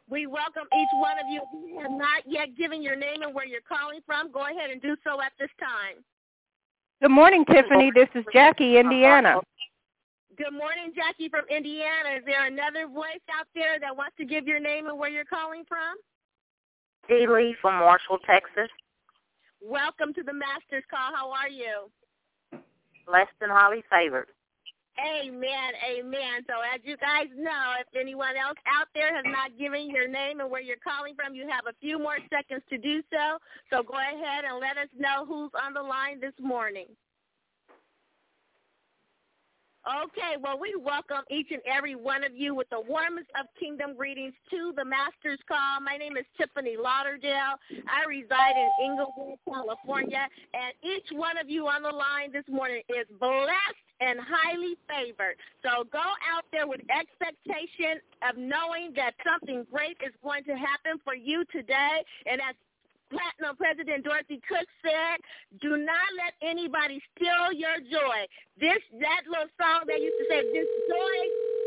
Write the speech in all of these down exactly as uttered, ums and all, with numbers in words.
We welcome each one of you. If you have not yet given your name and where you're calling from, go ahead and do so at this time. Good morning, Tiffany. This is Jackie, Indiana. Good morning, Jackie from Indiana. Is there another voice out there that wants to give your name and where you're calling from? Dee Lee from Marshall, Texas. Welcome to the Master's Call. How are you? Blessed and highly favored. Amen, amen. So as you guys know, if anyone else out there has not given your name and where you're calling from, you have a few more seconds to do so. So go ahead and let us know who's on the line this morning. Okay, well, we welcome each and every one of you with the warmest of kingdom greetings to the Master's Call. My name is Tiffany Lauderdale. I reside in Inglewood, California, and each one of you on the line this morning is blessed and highly favored. So go out there with expectation of knowing that something great is going to happen for you today. And as Platinum President Dorothy Cook said, do not let anybody steal your joy. This, that little song they used to say, this joy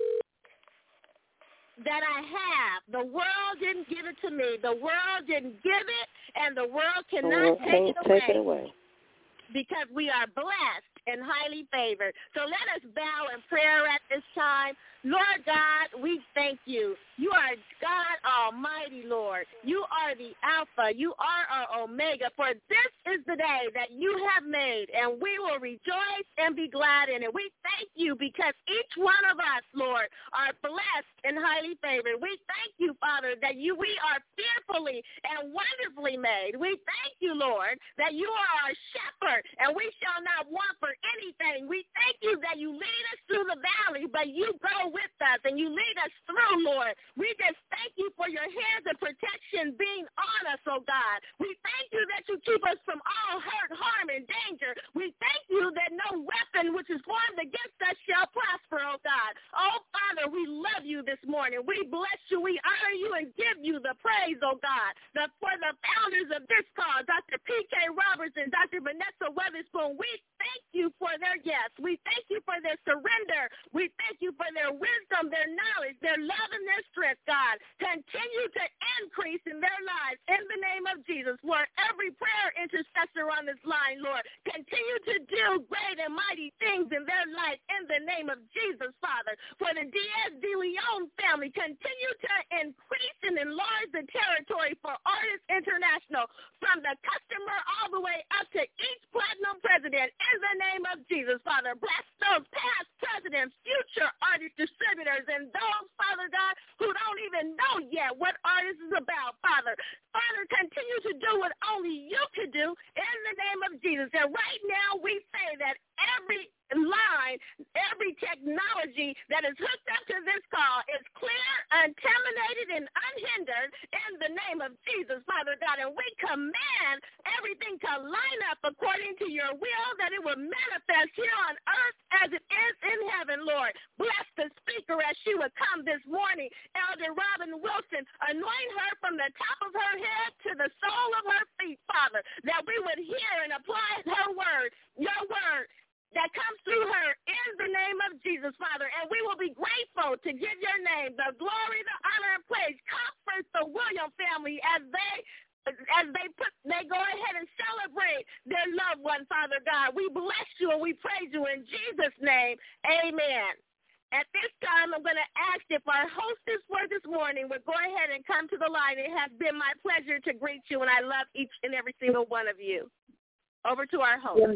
that I have, the world didn't give it to me. The world didn't give it, and the world cannot the take, world it can't away take it away. Because we are blessed and highly favored. So let us bow in prayer at this time. Lord God, we thank you. You are God Almighty, Lord. You are the Alpha. You are our Omega. For this is the day that you have made, and we will rejoice and be glad in it. We thank you because each one of us, Lord, are blessed and highly favored. We thank you, Father, that you we are fearfully and wonderfully made. We thank you, Lord, that you are our shepherd, and we shall not want for anything. We thank you that you lead us through the valley, but you go with us and you lead us through, Lord. We just thank you for your hands of protection being on us, oh God. We thank you that you keep us from all hurt, harm, and danger. We thank you that no weapon which is formed against us shall prosper, oh God. Oh, Father, we love you this morning. We bless you. We honor you and give you the praise, oh God. The, for the founders of this call, Doctor P K Robertson, Doctor Vanessa Weatherspoon, we thank you for their yes. We thank you for their surrender. We thank you for their wisdom, their knowledge, their love, and their strength, God. Continue to increase in their lives in the name of Jesus. For every prayer intercessor on this line, Lord, continue to do great and mighty things in their life in the name of Jesus, Father. For the Diaz de Leon family, continue to increase and enlarge the territory for Artists International, from the customer all the way up to each platinum president in the name of Jesus, Father. Bless those past presidents, future artist distributors, and those, Father God, who don't even know yet what artist is about, Father. Father, continue to do what only you can do in the name of Jesus. And right now we say that every line, every technology that is hooked up to this call is clear, uncontaminated, and unhindered in the name of Jesus, Father God. And we command everything to line up according to your will, that it will manifest here on earth as it is in heaven, Lord. Bless the speaker as she would come this morning, Elder Robin Wilson. Anoint her from the top of her head to the sole of her feet, Father, that we would hear and apply her word, your word, that comes through her in the name of Jesus, Father. And we will be grateful to give your name the glory, the honor, and praise. Comfort the William family as they as they put they go ahead and celebrate their loved one, Father God. We bless you and we praise you in Jesus' name. Amen. At this time, I'm going to ask if our hostess for this morning would go ahead and come to the line. It has been my pleasure to greet you, and I love each and every single one of you. Over to our host.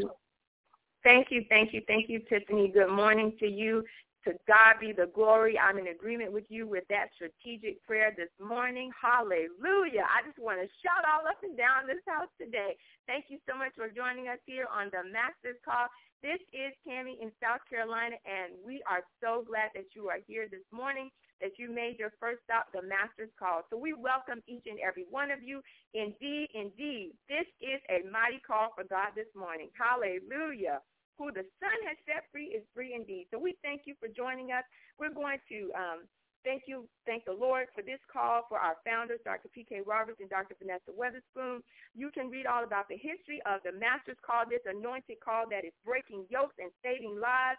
Thank you, thank you, thank you, Tiffany. Good morning to you. To God be the glory. I'm in agreement with you with that strategic prayer this morning. Hallelujah. I just want to shout all up and down this house today. Thank you so much for joining us here on the Master's Call. This is Tammy in South Carolina, and we are so glad that you are here this morning, that you made your first stop, the Master's Call. So we welcome each and every one of you. Indeed, indeed, this is a mighty call for God this morning. Hallelujah. Who the Son has set free is free indeed. So we thank you for joining us. We're going to um, thank you, thank the Lord for this call, for our founders, Doctor P K Roberts and Doctor Vanessa Weatherspoon. You can read all about the history of the Master's Call, this anointed call that is breaking yokes and saving lives.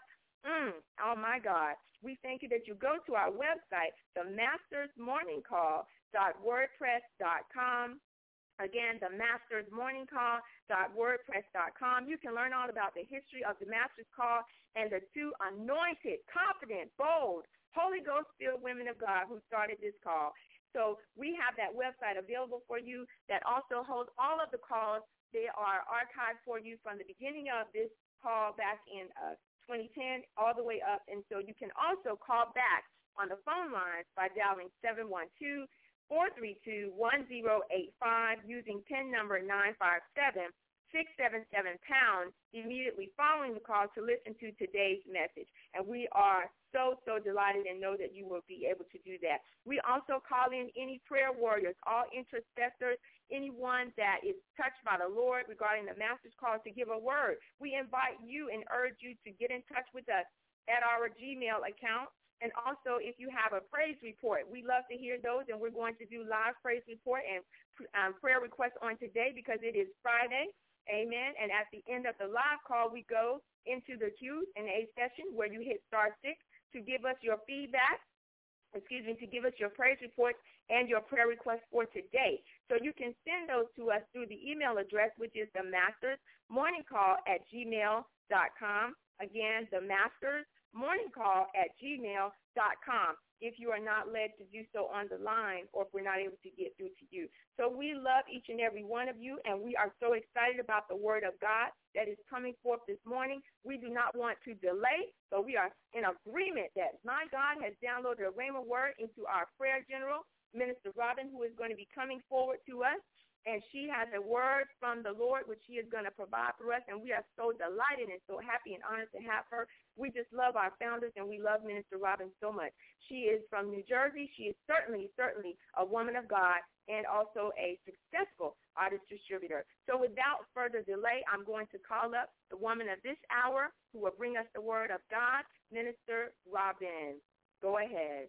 Mm, oh, my God. We thank you that you go to our website, the masters morning call dot wordpress dot com. Again, the masters morning call dot wordpress dot com. You can learn all about the history of the Master's Call and the two anointed, confident, bold, Holy Ghost-filled women of God who started this call. So we have that website available for you that also holds all of the calls. They are archived for you from the beginning of this call back in uh, twenty ten all the way up. And so you can also call back on the phone lines by dialing seven one two, four three two, one zero eight five using PIN number nine five seven, six seven seven pound immediately following the call to listen to today's message. And we are so, so delighted and know that you will be able to do that. We also call in any prayer warriors, all intercessors, anyone that is touched by the Lord regarding the Master's Call to give a word. We invite you and urge you to get in touch with us at our Gmail account. And also, if you have a praise report, we love to hear those, and we're going to do live praise report and um, prayer requests on today because it is Friday. Amen. And at the end of the live call, we go into the Q and A session where you hit star six to give us your feedback, excuse me, to give us your praise reports and your prayer requests for today. So you can send those to us through the email address, which is the masters morning call at gmail dot com. Again, the masters morning call at gmail dot com if you are not led to do so on the line or if we're not able to get through to you. So we love each and every one of you, and we are so excited about the word of God that is coming forth this morning. We do not want to delay, but we are in agreement that my God has downloaded a rhema word into our prayer general, Minister Robin, who is going to be coming forward to us. And she has a word from the Lord, which she is going to provide for us. And we are so delighted and so happy and honored to have her. We just love our founders, and we love Minister Robin so much. She is from New Jersey. She is certainly, certainly a woman of God and also a successful artist distributor. So without further delay, I'm going to call up the woman of this hour who will bring us the word of God, Minister Robin. Go ahead.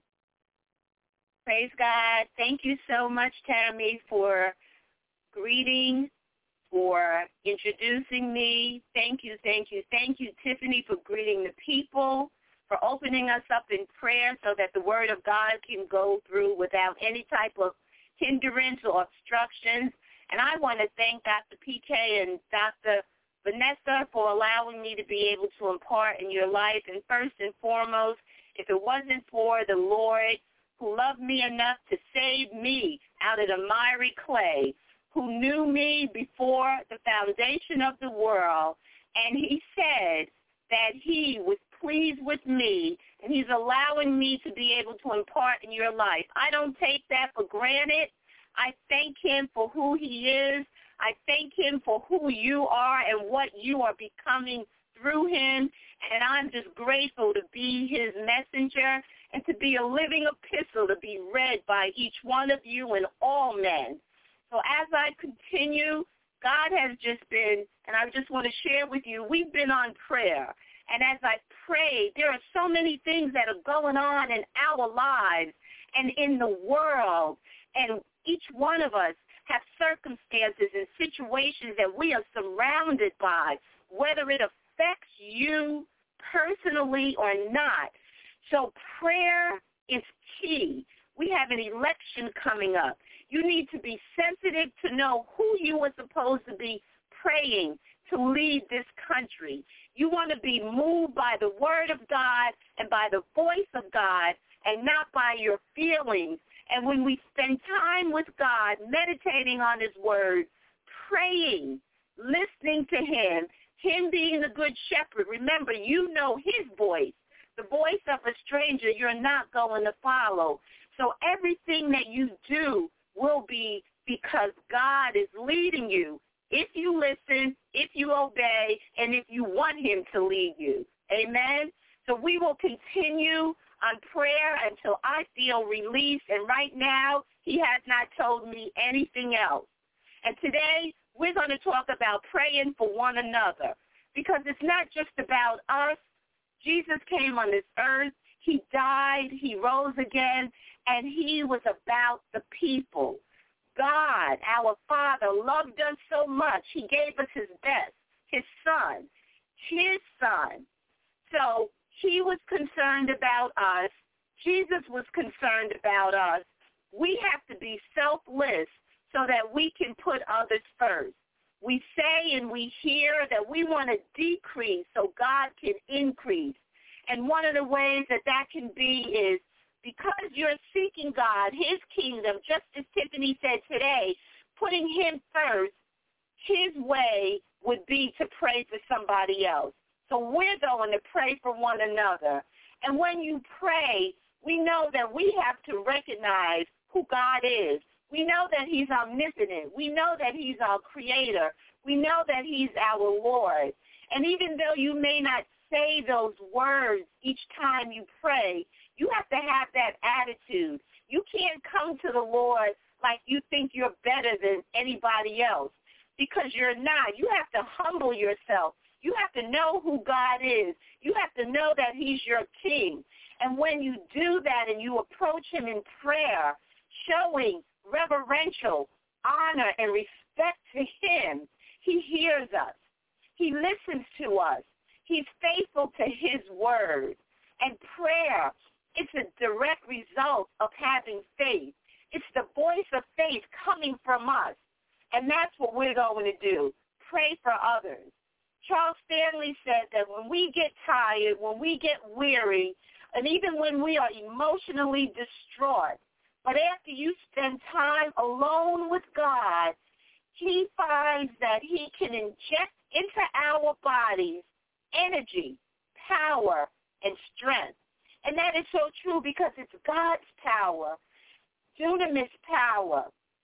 Praise God. Thank you so much, Tammy, for greeting, for introducing me. Thank you, thank you, thank you, Tiffany, for greeting the people, for opening us up in prayer so that the word of God can go through without any type of hindrance or obstructions. And I want to thank Doctor P K and Doctor Vanessa for allowing me to be able to impart in your life. And first and foremost, if it wasn't for the Lord who loved me enough to save me out of the miry clay, who knew me before the foundation of the world, and he said that he was pleased with me, and he's allowing me to be able to impart in your life. I don't take that for granted. I thank him for who he is. I thank him for who you are and what you are becoming through him, and I'm just grateful to be his messenger and to be a living epistle to be read by each one of you and all men. So as I continue, God has just been, and I just want to share with you, we've been on prayer. And as I pray, there are so many things that are going on in our lives and in the world. And each one of us have circumstances and situations that we are surrounded by, whether it affects you personally or not. So prayer is key. We have an election coming up. You need to be sensitive to know who you are supposed to be praying to lead this country. You want to be moved by the word of God and by the voice of God and not by your feelings. And when we spend time with God, meditating on his word, praying, listening to him, him being the good shepherd, remember, you know his voice. The voice of a stranger you're not going to follow. So everything that you do will be because God is leading you. If you listen, if you obey, and if you want him to lead you. Amen? So we will continue on prayer until I feel released. And right now, he has not told me anything else. And today, we're going to talk about praying for one another because it's not just about us. Jesus came on this earth. He died. He rose again. And he was about the people. God, our Father, loved us so much. He gave us his best, his son, his son. So He was concerned about us. Jesus was concerned about us. We have to be selfless so that we can put others first. We say and we hear that we want to decrease so God can increase. And one of the ways that that can be is because you're seeking God, his kingdom, just as Tiffany said today, putting him first, his way would be to pray for somebody else. So we're going to pray for one another. And when you pray, we know that we have to recognize who God is. We know that he's omnipotent. We know that he's our creator. We know that he's our Lord. And even though you may not say those words each time you pray, you have to have that attitude. You can't come to the Lord like you think you're better than anybody else, because you're not. You have to humble yourself. You have to know who God is. You have to know that he's your king. And when you do that and you approach him in prayer, showing reverential honor and respect to him, he hears us. He listens to us. He's faithful to his word. And prayer, it's a direct result of having faith. It's the voice of faith coming from us. And that's what we're going to do, pray for others. Charles Stanley said that when we get tired, when we get weary, and even when we are emotionally distraught, but after you spend time alone with God, he finds that he can inject into our bodies energy, power, and strength. And that is so true because it's God's power, dunamis power,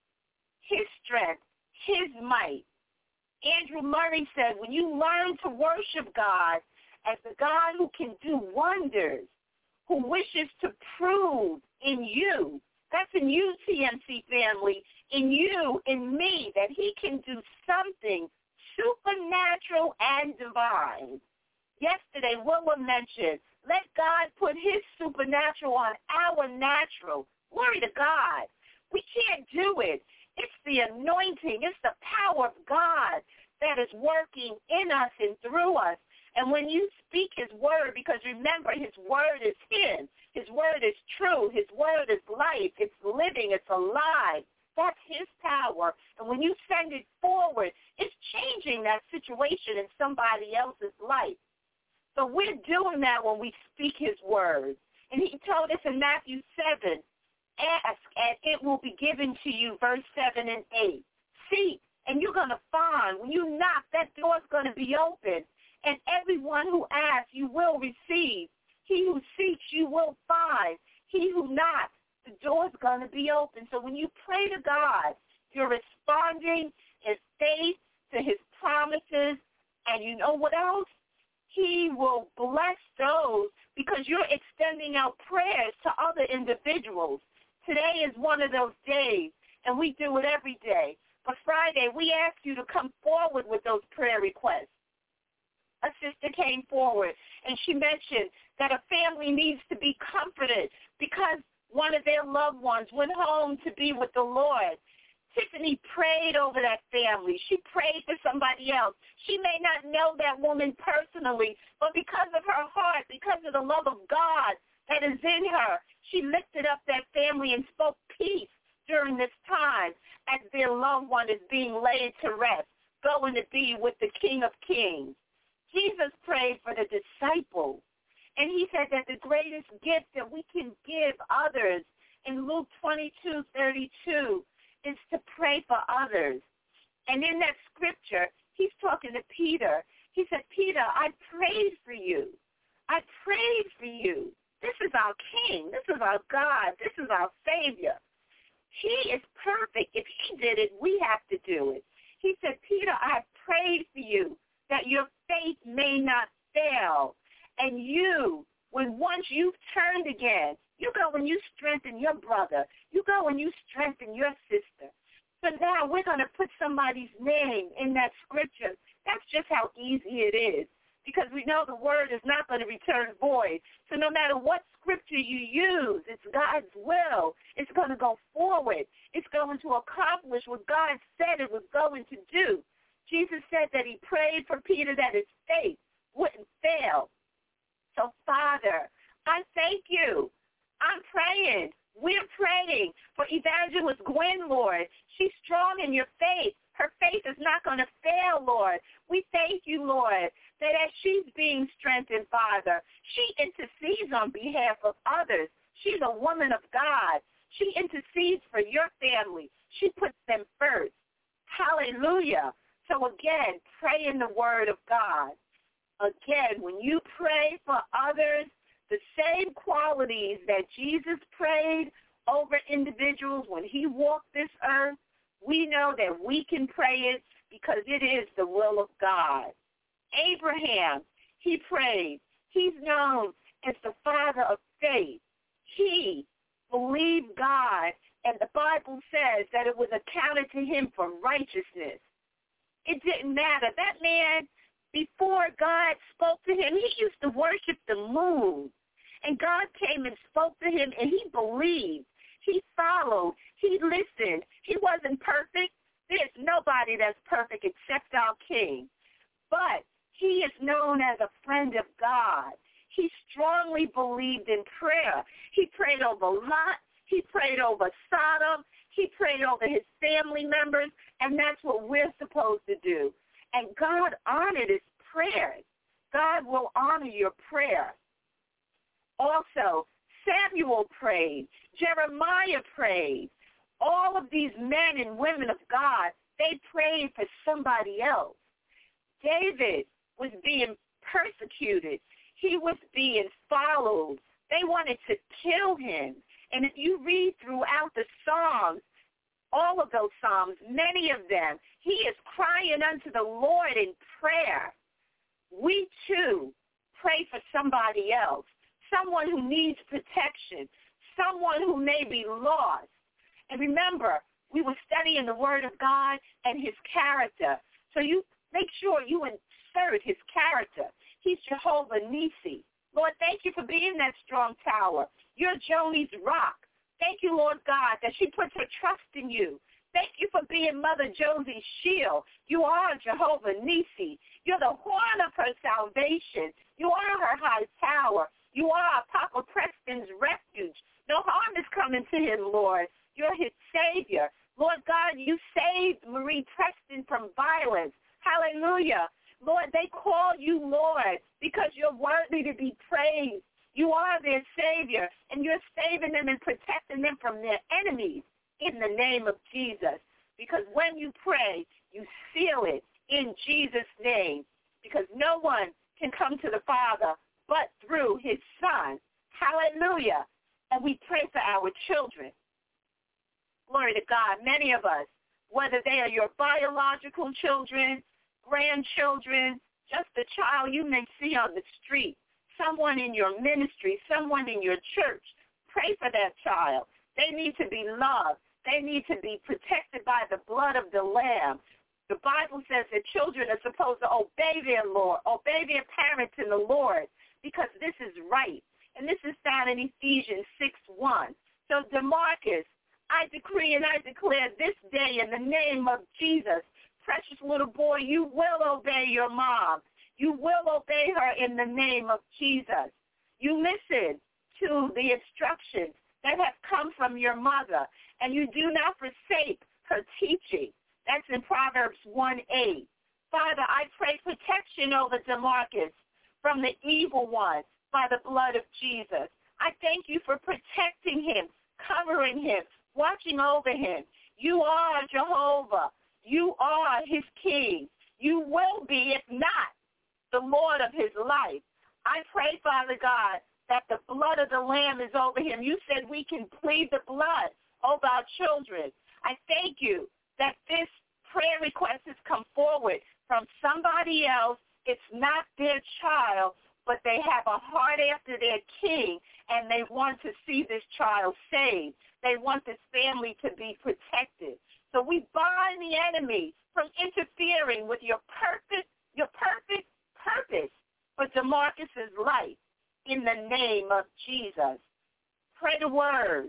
his strength, his might. Andrew Murray said, when you learn to worship God as the God who can do wonders, who wishes to prove in you, that's in you, T M C family, in you, in me, that he can do something supernatural and divine. Yesterday, Willa mentioned, let God put his supernatural on our natural. Glory to God. We can't do it. It's the anointing. It's the power of God that is working in us and through us. And when you speak his word, because remember, his word is his. His word is true. His word is life. It's living. It's alive. That's his power. And when you send it forward, it's changing that situation in somebody else's life. So we're doing that when we speak his word. And he told us in Matthew seven, ask and it will be given to you, verse seven and eight. Seek and you're going to find. When you knock, that door's going to be open. And everyone who asks, you will receive. He who seeks, you will find. He who knocks, the door's going to be open. So when you pray to God, you're responding in faith to his promises. And you know what else? He will bless those because you're extending out prayers to other individuals. Today is one of those days, and we do it every day. But Friday, we ask you to come forward with those prayer requests. A sister came forward, and she mentioned that a family needs to be comforted because one of their loved ones went home to be with the Lord. Tiffany prayed over that family. She prayed for somebody else. She may not know that woman personally, but because of her heart, because of the love of God that is in her, she lifted up that family and spoke peace during this time as their loved one is being laid to rest, going to be with the King of Kings. Jesus prayed for the disciples, and he said that the greatest gift that we can give others in Luke twenty-two thirty-two is to pray for others. And in that scripture, he's talking to Peter. He said, Peter, I prayed for you. I prayed for you. This is our King. This is our God. This is our Savior. He is perfect. If he did it, we have to do it. He said, Peter, I prayed for you that your faith may not fail. And you, when once you've turned again, you go and you strengthen your brother. You go and you strengthen your sister. So now we're going to put somebody's name in that scripture. That's just how easy it is, because we know the word is not going to return void. So no matter what scripture you use, it's God's will. It's going to go forward. It's going to accomplish what God said it was going to do. Jesus said that he prayed for Peter that his faith wouldn't fail. So, Father, I thank you. I'm praying. We're praying for Evangelist Gwen, Lord. She's strong in your faith. Her faith is not going to fail, Lord. We thank you, Lord, that as she's being strengthened, Father, she intercedes on behalf of others. She's a woman of God. She intercedes for your family. She puts them first. Hallelujah. So again, pray in the word of God. Again, when you pray for others, the same qualities that Jesus prayed over individuals when he walked this earth, we know that we can pray it because it is the will of God. Abraham, he prayed. He's known as the father of faith. He believed God, and the Bible says that it was accounted to him for righteousness. It didn't matter. That man, before God spoke to him, he used to worship the moon. And God came and spoke to him, and he believed. He followed. He listened. He wasn't perfect. There's nobody that's perfect except our King. But he is known as a friend of God. He strongly believed in prayer. He prayed over Lot. He prayed over Sodom. He prayed over his family members, and that's what we're supposed to do. And God honored his prayers. God will honor your prayer. Also, Samuel prayed. Jeremiah prayed. All of these men and women of God, they prayed for somebody else. David was being persecuted. He was being followed. They wanted to kill him. And if you read throughout the Psalms, all of those Psalms, many of them, he is crying unto the Lord in prayer. We, too, pray for somebody else, someone who needs protection, someone who may be lost. And remember, we were studying the Word of God and his character. So you make sure you insert his character. He's Jehovah Nissi. Lord, thank you for being that strong tower. You're Joni's rock. Thank you, Lord God, that she puts her trust in you. Thank you for being Mother Josie's shield. You are Jehovah Nissi. You're the horn of her salvation. You are her high tower. You are Papa Preston's refuge. No harm is coming to him, Lord. You're his Savior. Lord God, you saved Marie Preston from violence. Hallelujah. Lord, they call you Lord because you're worthy to be praised. You are their Savior, and you're saving them and protecting them from their enemies in the name of Jesus. Because when you pray, you seal it in Jesus' name, because no one can come to the Father but through his Son. Hallelujah. And we pray for our children. Glory to God. Many of us, whether they are your biological children, grandchildren, just a child you may see on the street, someone in your ministry, someone in your church, pray for that child. They need to be loved. They need to be protected by the blood of the Lamb. The Bible says that children are supposed to obey their Lord, obey their parents in the Lord, because this is right. And this is found in Ephesians six one. So, DeMarcus, I decree and I declare this day in the name of Jesus, precious little boy, you will obey your mom. You will obey her in the name of Jesus. You listen to the instructions that have come from your mother, and you do not forsake her teaching. That's in Proverbs one eight. Father, I pray protection over DeMarcus from the evil one by the blood of Jesus. I thank you for protecting him, covering him, watching over him. You are Jehovah. You are his king. You will be, if not, the Lord of his life. I pray, Father God, that the blood of the Lamb is over him. You said we can plead the blood over our children. I thank you that this prayer request has come forward from somebody else. It's not their child, but they have a heart after their king, and they want to see this child saved. They want this family to be protected. So we bind the enemy from interfering with your perfect, your perfect purpose for DeMarcus's life in the name of Jesus. Pray the word.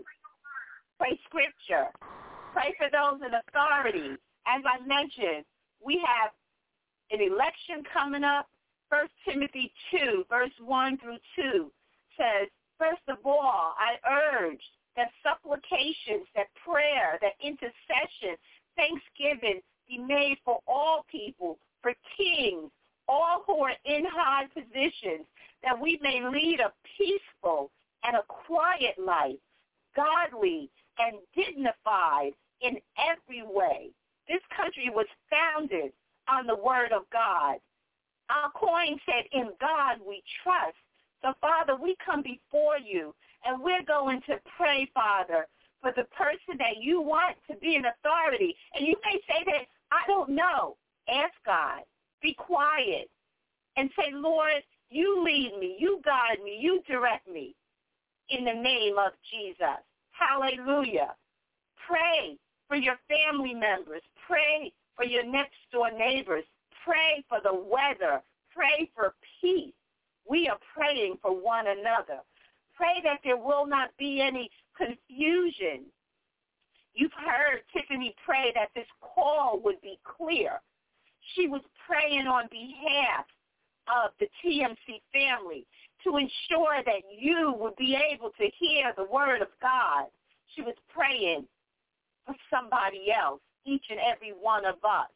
Pray scripture. Pray for those in authority. As I mentioned, we have an election coming up. First Timothy two, verse one through two says, first of all, I urge that supplications, that prayer, that intercession, thanksgiving be made for all people, for kings, all who are in high positions, that we may lead a peaceful and a quiet life, godly and dignified in every way. This country was founded on the word of God. Our coin said, in God we trust. So, Father, we come before you, and we're going to pray, Father, for the person that you want to be an authority. And you may say that, I don't know. Ask God. Be quiet. And say, Lord, you lead me, you guide me, you direct me in the name of Jesus. Hallelujah. Pray for your family members. Pray for your next-door neighbors. Pray for the weather. Pray for peace. We are praying for one another. Pray that there will not be any confusion. You've heard Tiffany pray that this call would be clear. She was praying on behalf of the T M C family to ensure that you would be able to hear the word of God. She was praying for somebody else, each and every one of us.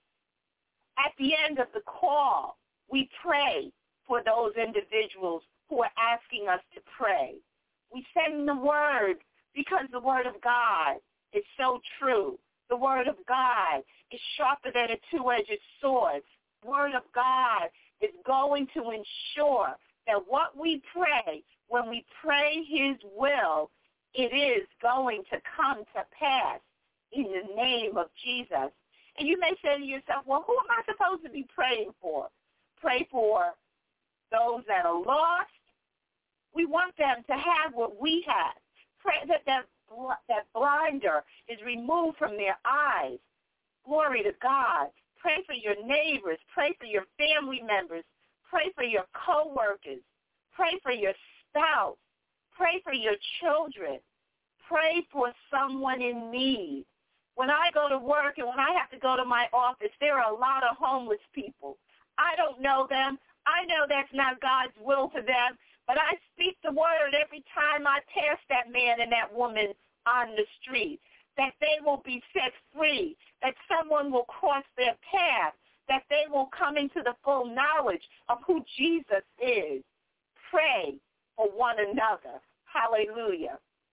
At the end of the call, we pray for those individuals who are asking us to pray. We send the word because the word of God is so true. The word of God is sharper than a two-edged sword. The word of God is going to ensure that what we pray, when we pray his will, it is going to come to pass in the name of Jesus. And you may say to yourself, well, who am I supposed to be praying for? Pray for those that are lost. We want them to have what we have. Pray that that, that blinder is removed from their eyes. Glory to God. Pray for your neighbors. Pray for your family members. Pray for your co-workers. Pray for your spouse. Pray for your children. Pray for someone in need. When I go to work and when I have to go to my office, there are a lot of homeless people. I don't know them. I know that's not God's will for them, but I speak the word every time I pass that man and that woman on the street, that they will be set free, that someone will cross their path, that they will come into the full knowledge of who Jesus is. Pray for one another. Hallelujah.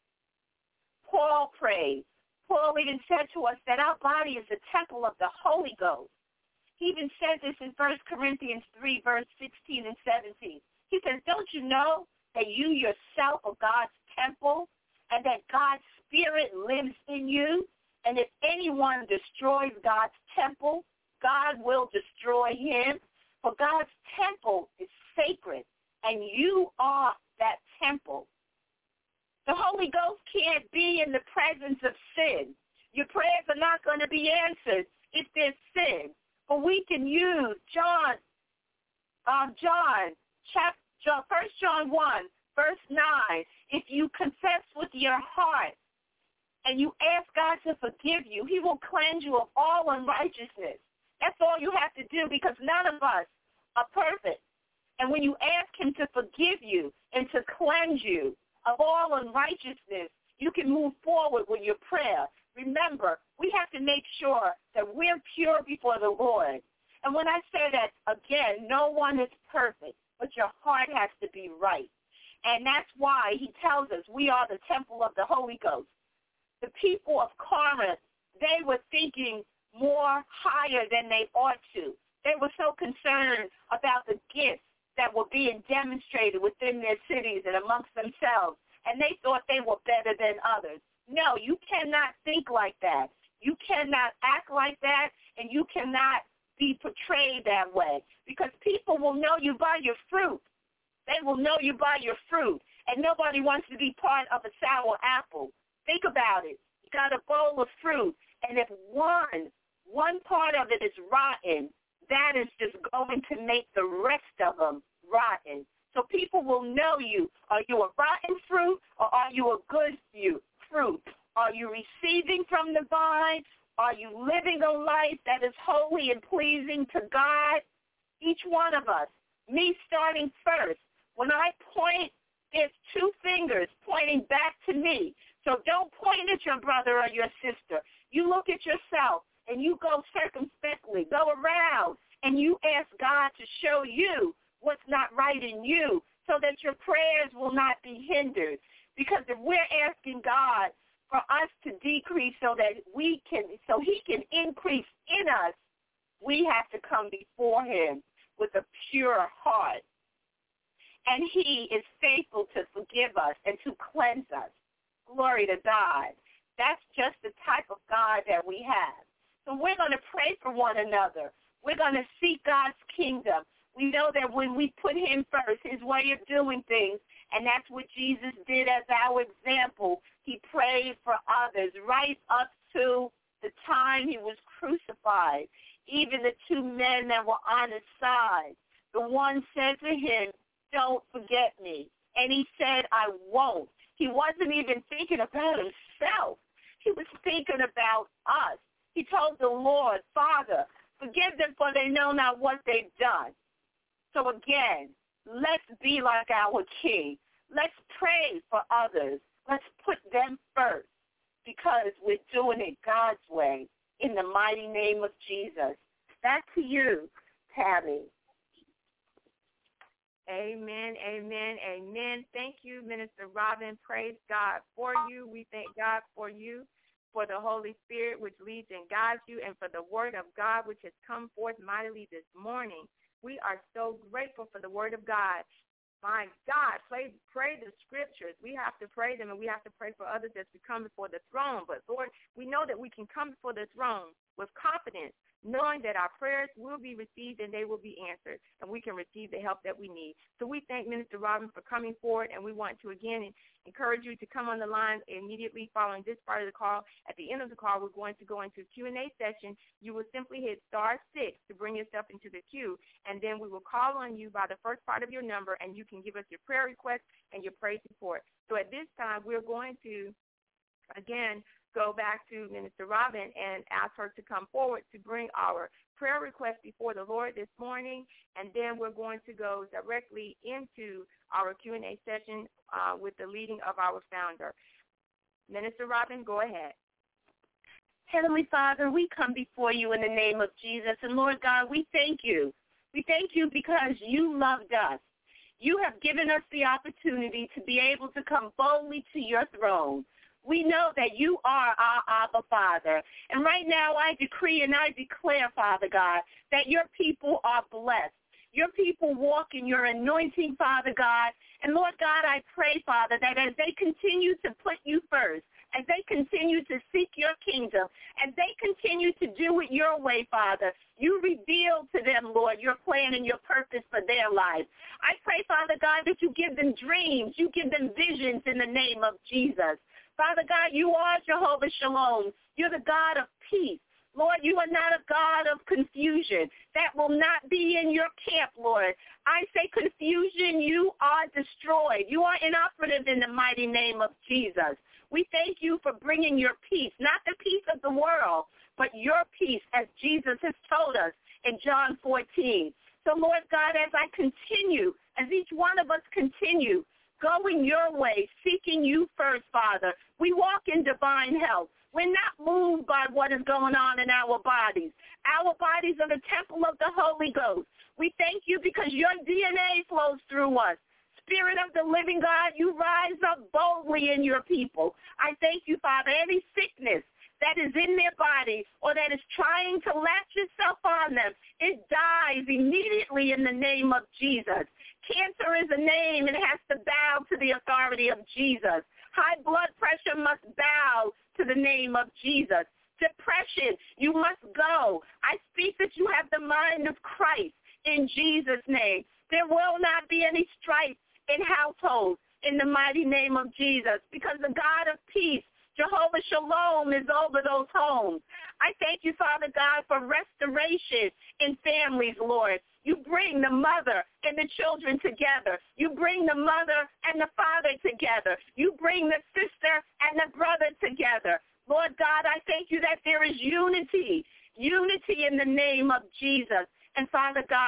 Paul prayed. Paul even said to us that our body is a temple of the Holy Ghost. He even said this in First Corinthians three, verse sixteen and seventeen. He says, don't you know that you yourself are God's temple and that God's Spirit lives in you? And if anyone destroys God's temple, God will destroy him. For God's temple is sacred, and you are that temple. The Holy Ghost can't be in the presence of sin. Your prayers are not going to be answered if there's sin. But we can use John, um, John, chapter, John, First John one, verse nine. If you confess with your heart and you ask God to forgive you, he will cleanse you of all unrighteousness. That's all you have to do, because none of us are perfect. And when you ask him to forgive you and to cleanse you of all unrighteousness, you can move forward with your prayer. Remember, we have to make sure that we're pure before the Lord. And when I say that, again, no one is perfect, but your heart has to be right. And that's why he tells us we are the temple of the Holy Ghost. The people of Corinth, they were thinking more higher than they ought to. They were so concerned about the gifts that were being demonstrated within their cities and amongst themselves, and they thought they were better than others. No, you cannot think like that. You cannot act like that, and you cannot be portrayed that way, because people will know you by your fruit. They will know you by your fruit, and nobody wants to be part of a sour apple. Think about it. You got a bowl of fruit, and if one, one part of it is rotten, that is just going to make the rest of them rotten. So people will know you. Are you a rotten fruit, or are you a good fruit? Are you receiving from the vine? Are you living a life that is holy and pleasing to God? Each one of us me starting first. When I point, there's two fingers pointing back to me. So don't point at your brother or your sister. You look at yourself and you go circumspectly, go around, and you ask God to show you what's not right in you so that your prayers will not be hindered. Because if we're asking God for us to decrease so that we can, so he can increase in us, we have to come before him with a pure heart. And he is faithful to forgive us and to cleanse us. Glory to God. That's just the type of God that we have. So we're going to pray for one another. We're going to seek God's kingdom. We know that when we put him first, his way of doing things, and that's what Jesus did as our example. He prayed for others right up to the time he was crucified. Even the two men that were on his side, the one said to him, "Don't forget me." And he said, "I won't." He wasn't even thinking about himself. He was thinking about us. He told the Lord, "Father, forgive them, for they know not what they've done." So again, let's be like our King. Let's pray for others. Let's put them first because we're doing it God's way in the mighty name of Jesus. Back to you, Tammy. Amen, amen, amen. Thank you, Minister Robin. Praise God for you. We thank God for you, for the Holy Spirit which leads and guides you, and for the word of God which has come forth mightily this morning. We are so grateful for the word of God. My God, pray, pray the scriptures. We have to pray them, and we have to pray for others as we come before the throne. But, Lord, we know that we can come before the throne with confidence, knowing that our prayers will be received and they will be answered, and we can receive the help that we need. So we thank Minister Robin for coming forward, and we want to, again, encourage you to come on the line immediately following this part of the call. At the end of the call, we're going to go into a Q and A session. You will simply hit star six to bring yourself into the queue, and then we will call on you by the first part of your number, and you can give us your prayer request and your praise report. So at this time, we're going to, again, go back to Minister Robin and ask her to come forward to bring our prayer request before the Lord this morning, and then we're going to go directly into our Q and A session uh, with the leading of our founder. Minister Robin, go ahead. Heavenly Father, we come before you in the name of Jesus, and Lord God, we thank you. We thank you because you loved us. You have given us the opportunity to be able to come boldly to your throne. We know that you are our Abba Father. And right now I decree and I declare, Father God, that your people are blessed. Your people walk in your anointing, Father God. And Lord God, I pray, Father, that as they continue to put you first, as they continue to seek your kingdom, as they continue to do it your way, Father, you reveal to them, Lord, your plan and your purpose for their lives. I pray, Father God, that you give them dreams, you give them visions in the name of Jesus. Father God, you are Jehovah Shalom. You're the God of peace. Lord, you are not a God of confusion. That will not be in your camp, Lord. I say confusion, you are destroyed. You are inoperative in the mighty name of Jesus. We thank you for bringing your peace, not the peace of the world, but your peace, as Jesus has told us in John fourteen. So, Lord God, as I continue, as each one of us continue, going your way, seeking you first, Father, we walk in divine health. We're not moved by what is going on in our bodies. Our bodies are the temple of the Holy Ghost. We thank you because your D N A flows through us. Spirit of the living God, you rise up boldly in your people. I thank you, Father, any sickness that is in their body or that is trying to latch itself on them, it dies immediately in the name of Jesus. Cancer is a name and it has to bow to the authority of Jesus. High blood pressure must bow to the name of Jesus. Depression, you must go. I speak that you have the mind of Christ in Jesus' name. There will not be any strife in households in the mighty name of Jesus, because the God of peace, Jehovah Shalom, is over those homes. I thank you, Father God, for restoration in families, Lord. You bring the mother and the children together. You bring the mother and the father together. You bring the sister and the brother together. Lord God, I thank you that there is unity, unity in the name of Jesus. And Father God,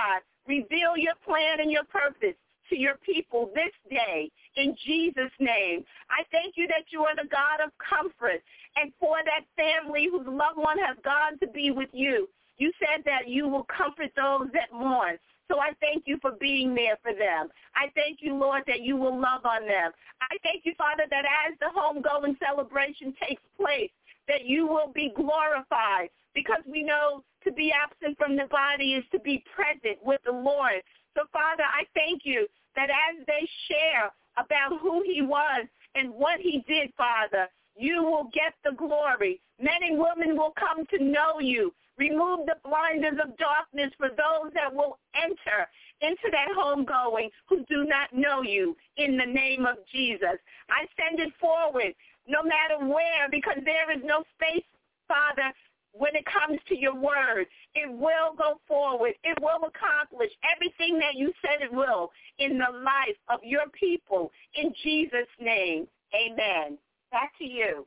Reveal your plan and your purpose to your people this day in Jesus' name. I thank you that you are the God of comfort, and for that family whose loved one has gone to be with you. You said that you will comfort those that mourn. So I thank you for being there for them. I thank you, Lord, that you will love on them. I thank you, Father, that as the homegoing celebration takes place, that you will be glorified, because we know to be absent from the body is to be present with the Lord. So, Father, I thank you that as they share about who he was and what he did, Father, you will get the glory. Men and women will come to know you. Remove the blinders of darkness for those that will enter into that homegoing who do not know you, in the name of Jesus. I send it forward no matter where, because there is no space, Father, when it comes to your word. It will go forward. It will accomplish everything that you said it will in the life of your people. In Jesus' name, amen. Back to you.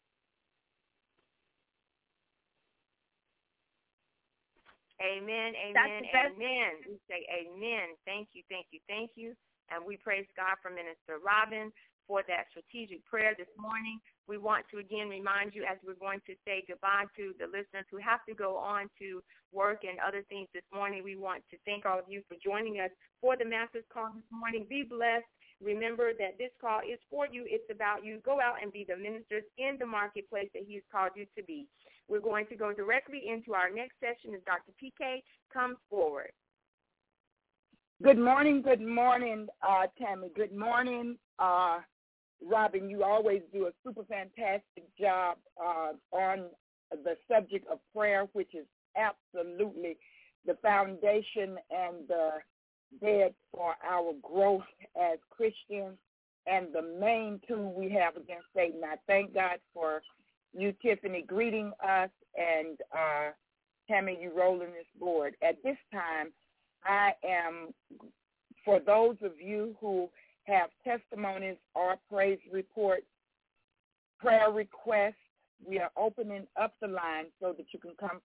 Amen, amen, amen. We say amen. Thank you, thank you, thank you. And we praise God for Minister Robin for that strategic prayer this morning. We want to again remind you, as we're going to say goodbye to the listeners who have to go on to work and other things this morning, we want to thank all of you for joining us for the Master's Call this morning. Be blessed. Remember that this call is for you. It's about you. Go out and be the ministers in the marketplace that he has called you to be. We're going to go directly into our next session as Doctor P K comes forward. Good morning, good morning, uh, Tammy. Good morning, uh, Robin. You always do a super fantastic job uh, on the subject of prayer, which is absolutely the foundation and the bed for our growth as Christians and the main tool we have against Satan. I thank God for you, Tiffany, greeting us, and uh, Tammy, you rolling this board. At this time, I am, for those of you who have testimonies or praise reports, prayer requests, we are opening up the line so that you can come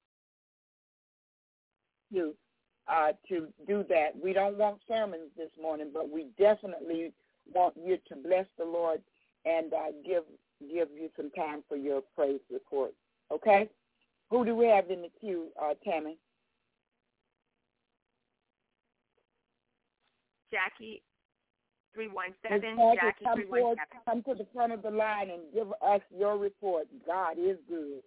to uh, to do that. We don't want sermons this morning, but we definitely want you to bless the Lord and uh, give give you some time for your praise report. Okay? Who do we have in the queue, uh, Tammy? Jackie, three one seven. Jackie, Jackie, come, three one forward, seven. come to the front of the line and give us your report. God is good.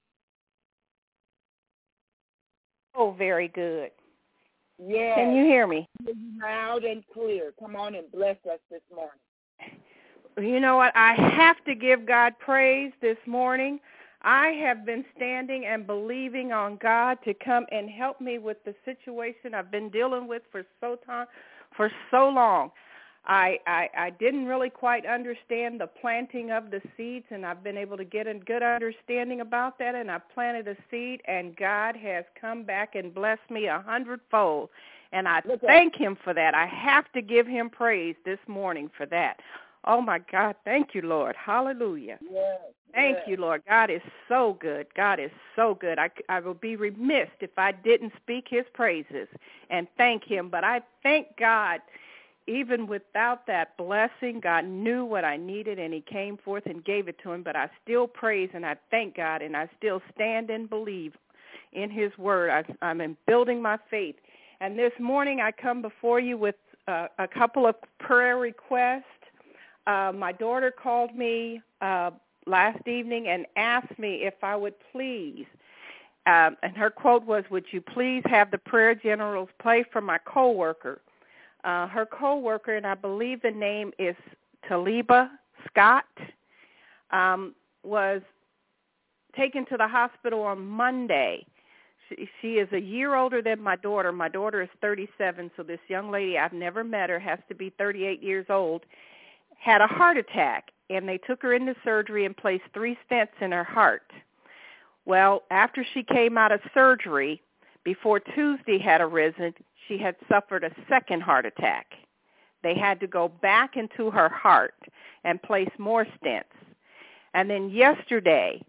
Oh, very good. Yes. Can you hear me? Loud and clear. Come on and bless us this morning. You know what? I have to give God praise this morning. I have been standing and believing on God to come and help me with the situation I've been dealing with for so time, for so long. I, I I didn't really quite understand the planting of the seeds, and I've been able to get a good understanding about that, and I planted a seed, and God has come back and blessed me a hundredfold, and I thank him for that. I have to give him praise this morning for that. Oh, my God. Thank you, Lord. Hallelujah. Yes, Thank yes. you, Lord. God is so good. God is so good. I, I will be remiss if I didn't speak his praises and thank him. But I thank God, even without that blessing, God knew what I needed, and he came forth and gave it to him. But I still praise and I thank God, and I still stand and believe in his word. I, I'm in building my faith. And this morning I come before you with uh, a couple of prayer requests. Uh, my daughter called me uh, last evening and asked me if I would please, um, and her quote was, would you please have the prayer generals play for my coworker? Uh, her coworker, and I believe the name is Taliba Scott, um, was taken to the hospital on Monday. She, she is a year older than my daughter. My daughter is thirty-seven, so this young lady, I've never met her, has to be thirty-eight years old, had a heart attack, and they took her into surgery and placed three stents in her heart. Well, after she came out of surgery, before Tuesday had arisen, she had suffered a second heart attack. They had to go back into her heart and place more stents. And then yesterday,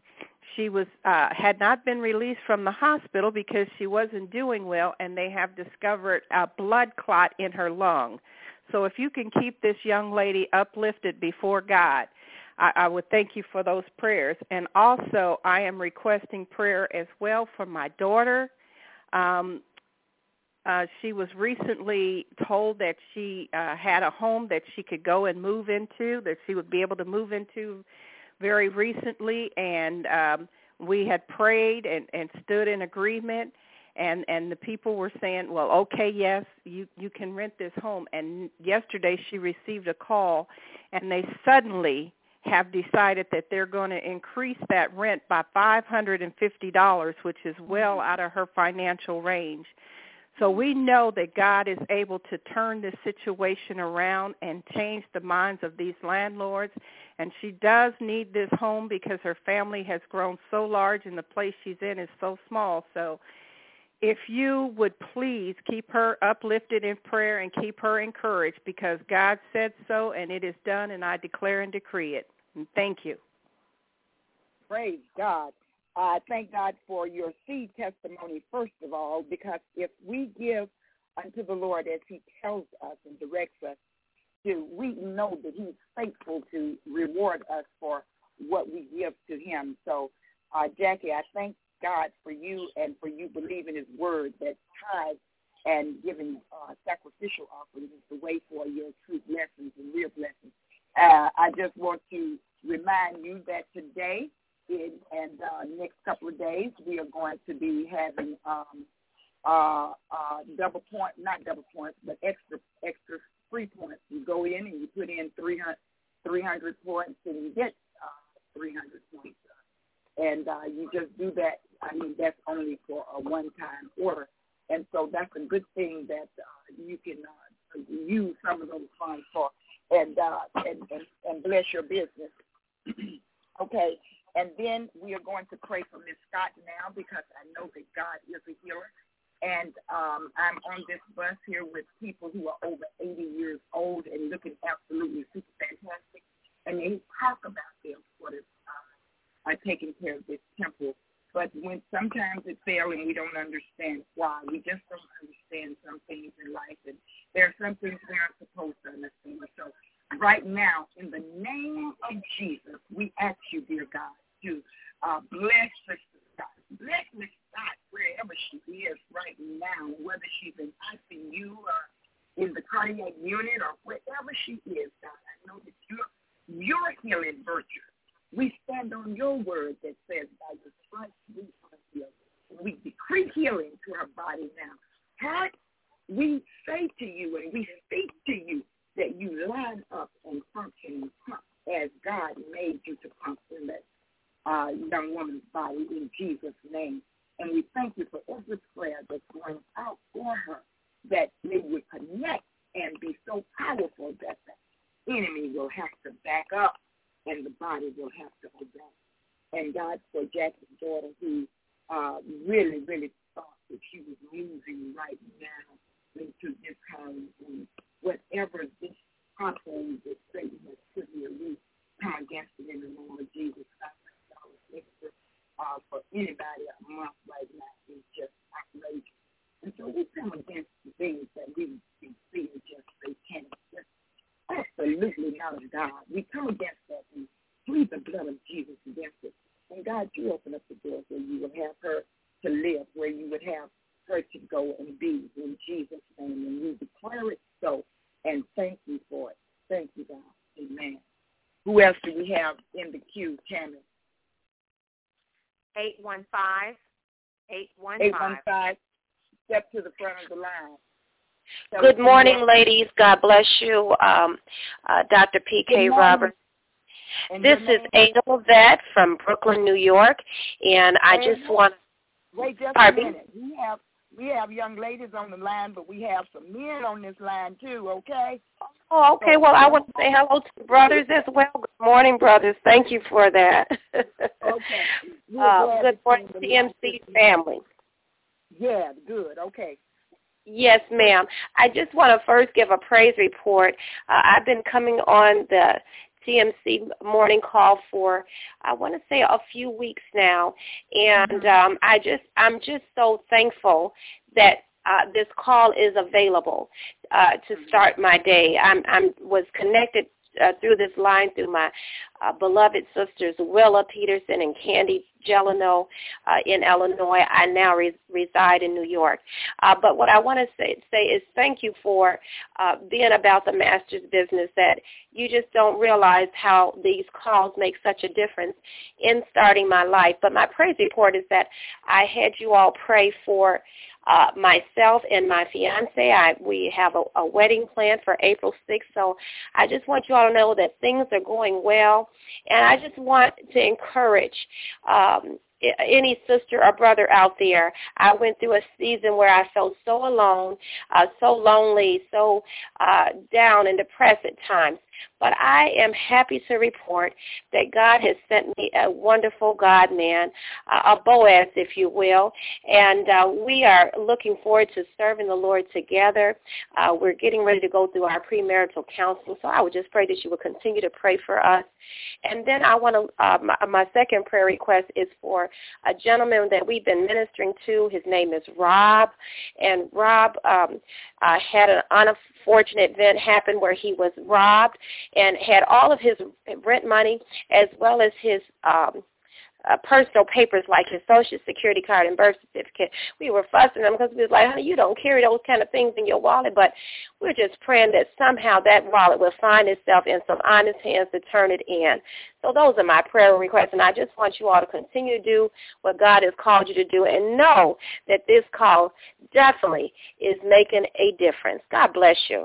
she was uh, had not been released from the hospital because she wasn't doing well, and they have discovered a blood clot in her lung. So if you can keep this young lady uplifted before God, I, I would thank you for those prayers. And also, I am requesting prayer as well for my daughter. Um, uh, she was recently told that she uh, had a home that she could go and move into, that she would be able to move into very recently, and um, we had prayed and, and stood in agreement, and, and the people were saying, well, okay, yes, you, you can rent this home. And yesterday she received a call, and they suddenly have decided that they're going to increase that rent by five hundred fifty dollars, which is well out of her financial range. So we know that God is able to turn this situation around and change the minds of these landlords. And she does need this home because her family has grown so large and the place she's in is so small. So if you would please keep her uplifted in prayer and keep her encouraged, because God said so and it is done, and I declare and decree it. And thank you. Praise God. I thank God for your seed testimony, first of all, because if we give unto the Lord as he tells us and directs us to, we know that he's faithful to reward us for what we give to him. So, uh, Jackie, I thank God for you and for you believing his word, that tithe and giving uh, sacrificial offerings is the way for your true blessings and real blessings. Uh, I just want to remind you that today, In, and uh, next couple of days, we are going to be having um, uh, uh, double point, not double points, but extra extra free points. You go in and you put in three hundred points, and you get uh, three hundred points. And uh, you just do that. I mean, that's only for a one-time order. And so that's a good thing that uh, you can uh, use some of those funds for and, uh, and, and, and bless your business. Okay. And then we are going to pray for Miss Scott now, because I know that God is a healer. And um, I'm on this bus here with people who are over eighty years old and looking absolutely super fantastic. And they talk about them sort of uh, are taking care of this temple. But when sometimes it fails and we don't understand why. We just don't understand some things in life. And there are some things we aren't supposed to understand. So right now, in the name of Jesus, we ask you, dear God, to uh, bless Sister Scott. Bless Miss Scott wherever she is right now, whether she's in I C U or in the cardiac unit or wherever she is, God. I know that you're, you're healing virtue. We stand on your word that says, by the stripes we are healed. We decree healing to her body now. Heart, we say to you and we speak to you that you line up and function and pump as God made you to pump in that uh, young woman's body in Jesus' name. And we thank you for every prayer that's going out for her, that they would connect and be so powerful that the enemy will have to back up and the body will have to obey. And God, for Jackie's daughter, who uh, really, really thought that she was losing right now into this kind of whatever this problem that Satan has put here, we come against it in the name of Jesus. Uh, for anybody a month right now is just outrageous. And so we come against the things that we can see as just satanic, just absolutely not of God. We come against that and plead the blood of Jesus against it. And God, you open up the door where you would have her to live, where you would have her to go and be in Jesus' name. And we declare it so. And thank you for it. Thank you, God. Amen. Who else do we have in the queue, Tammy? eight one five, eight one five. eight one five. Step to the front of the line. So Good morning, ladies. God bless you. Um, uh, Doctor P K Roberts. And this is Ada Vet from Brooklyn, New York, and I Ada, just want to... Wait just Pardon? a minute. We have, we have young ladies on the line, but we have some men on this line, too, okay? Oh, okay. Well, I want to say hello to the brothers as well. Good morning, brothers. Thank you for that. Okay. uh, good morning, C M C family. Yeah, good. Okay. Yes, ma'am. I just want to first give a praise report. Uh, I've been coming on the C M C morning call for, I want to say, a few weeks now, and um, I just, I'm just so thankful that uh, this call is available uh, to start my day. I'm, I'm was connected Uh, through this line, through my uh, beloved sisters, Willa Peterson and Candy Gelano uh, in Illinois. I now re- reside in New York. Uh, but what I want to say, say is thank you for uh, being about the Master's business, that you just don't realize how these calls make such a difference in starting my life. But my praise report is that I had you all pray for Uh, myself and my fiance. I, we have a, a wedding planned for April sixth, so I just want you all to know that things are going well, and I just want to encourage um, any sister or brother out there. I went through a season where I felt so alone, uh, so lonely, so uh, down and depressed at times. But I am happy to report that God has sent me a wonderful God-man, uh, a Boaz, if you will, and uh, we are looking forward to serving the Lord together. Uh, we're getting ready to go through our premarital counseling, so I would just pray that you would continue to pray for us. And then I want to, uh, my, my second prayer request is for a gentleman that we've been ministering to. His name is Rob, and Rob um, uh, had an unfortunate event happen where he was robbed and had all of his rent money as well as his um, uh, personal papers like his Social Security card and birth certificate. We were fussing him because we was like, honey, you don't carry those kind of things in your wallet, but we're just praying that somehow that wallet will find itself in some honest hands to turn it in. So those are my prayer requests, and I just want you all to continue to do what God has called you to do and know that this call definitely is making a difference. God bless you.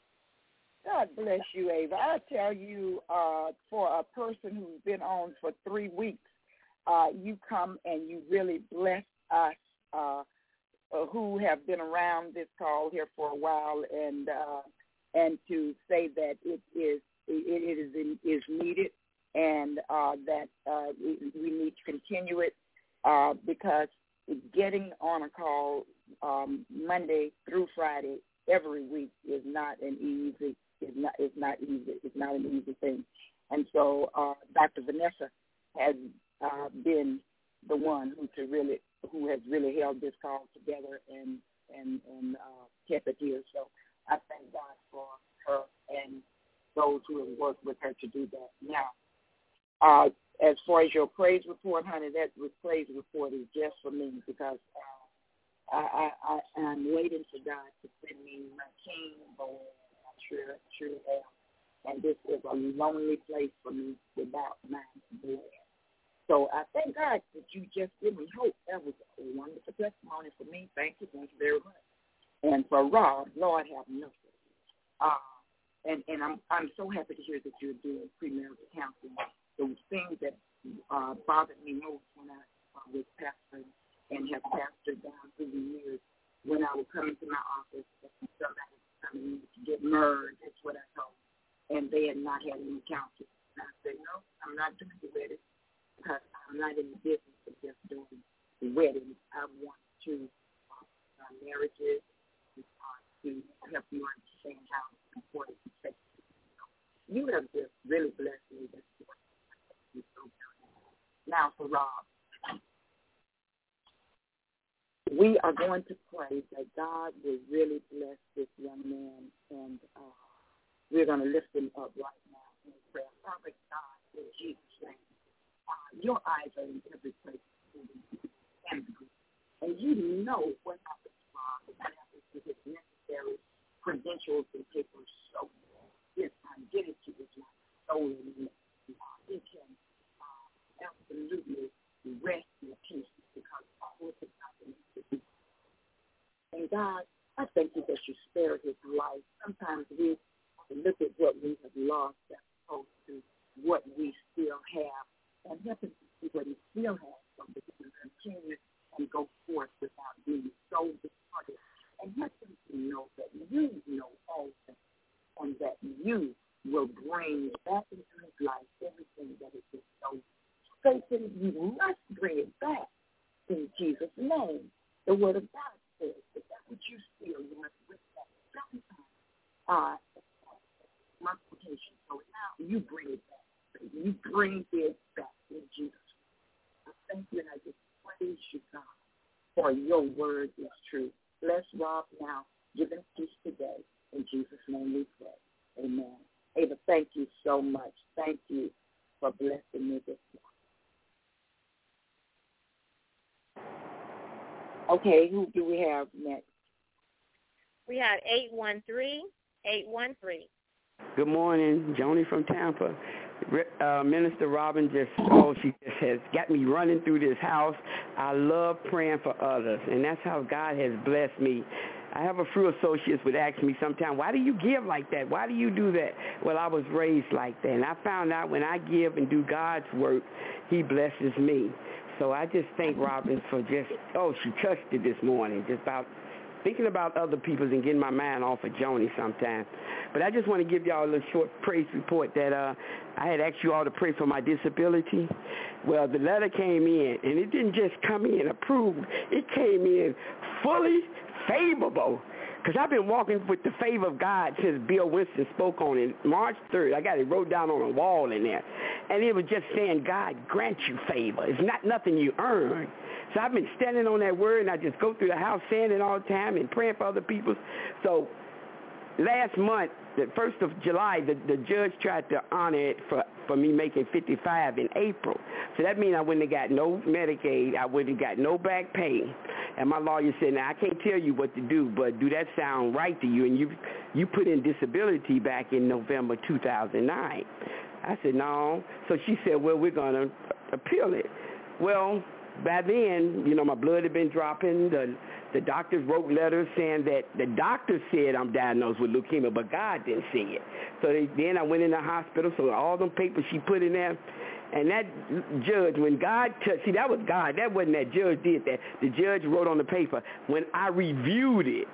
God bless you, Ava. I tell you, uh, for a person who's been on for three weeks, uh, you come and you really bless us uh, uh, who have been around this call here for a while, and uh, and to say that it is it, it is is needed, and uh, that uh, we, we need to continue it uh, because getting on a call um, Monday through Friday every week is not an easy. Is not is not easy. It's not an easy thing, and so uh, Doctor Vanessa has uh, been the one who to really who has really held this call together and and and uh, kept it here. So I thank God for her and those who have worked with her to do that. Now, uh, as far as your praise report, honey, that praise report is just for me because uh, I, I I I'm waiting for God to send me my king boy. Sure, sure am. And this is a lonely place for me without my blood. So I thank God that you just give me hope. That was a wonderful testimony for me. Thank you. Thank you very much. And for Rob, Lord have mercy. Uh, and and I'm I'm so happy to hear that you're doing premarital counseling. Those things that uh, bothered me most when I uh, was pastoring and have pastored down through the years, when I would come into my office and somebody coming to get murdered, that's what I told them. And they had not had any counseling. And I said, no, I'm not doing the wedding because I'm not in the business of just doing the wedding. I want to uh, marriages uh, to help you understand how important sex is. You have just really blessed me. That's what you're so good. Now for Rob. We are going to pray that God will really bless this young man, and uh, we're going to lift him up right now in prayer. Father God, in Jesus' name, uh, your eyes are in every place, and you know what happens to Rob, what happens to his necessary credentials and papers. So this time, get it to his life solely. Uh, he can uh, absolutely rest in peace because all of the And God, I thank you that you spared his life. Sometimes we look at what we have lost as opposed to what we still have, and help us to see what we still have so that we can continue and go forth without being so disheartened. And help us to know that you know all things and that you will bring back into his life everything that is been stolen. Satan, you must bring it back in Jesus' name. The word of God says that that which you steal, you must bring back seven times uh, multiplication. So now you bring it back You bring this back in Jesus. I thank you and I just praise you, God, for your word is true. Bless Rob now. Give him peace today. In Jesus' name we pray. Amen. Ava, thank you so much. Thank you for blessing me this morning. Okay, who do we have next? We have eight one three, eight one three. Good morning, Joni from Tampa. Uh, Minister Robin just, oh, she just has got me running through this house. I love praying for others, and that's how God has blessed me. I have a few associates would ask me sometimes, why do you give like that? Why do you do that? Well, I was raised like that, and I found out when I give and do God's work, he blesses me. So I just thank Robin for just, oh, she touched it this morning, just about thinking about other people and getting my mind off of Joni sometimes. But I just want to give y'all a little short praise report that uh, I had asked you all to pray for my disability. Well, the letter came in, and it didn't just come in approved. It came in fully favorable. Because I've been walking with the favor of God since Bill Winston spoke on it March third. I got it wrote down on a wall in there. And it was just saying, God grant you favor. It's not nothing you earn. So I've been standing on that word, and I just go through the house saying it all the time and praying for other people. So last month, the first of July, the, the judge tried to honor it for, for me making fifty-five in April. So that means I wouldn't have got no Medicaid. I wouldn't have got no back pay. And my lawyer said, now, I can't tell you what to do, but do that sound right to you? And you you put in disability back in November two thousand nine. I said, no. So she said, well, we're going to appeal it. Well, by then, you know, my blood had been dropping. The, the doctors wrote letters saying that the doctor said I'm diagnosed with leukemia, but God didn't see it. So they, then I went in the hospital, so all them papers she put in there, and that judge, when God touched, see, that was God. That wasn't that judge did that. The judge wrote on the paper. When I reviewed it,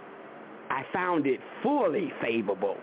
I found it fully favorable.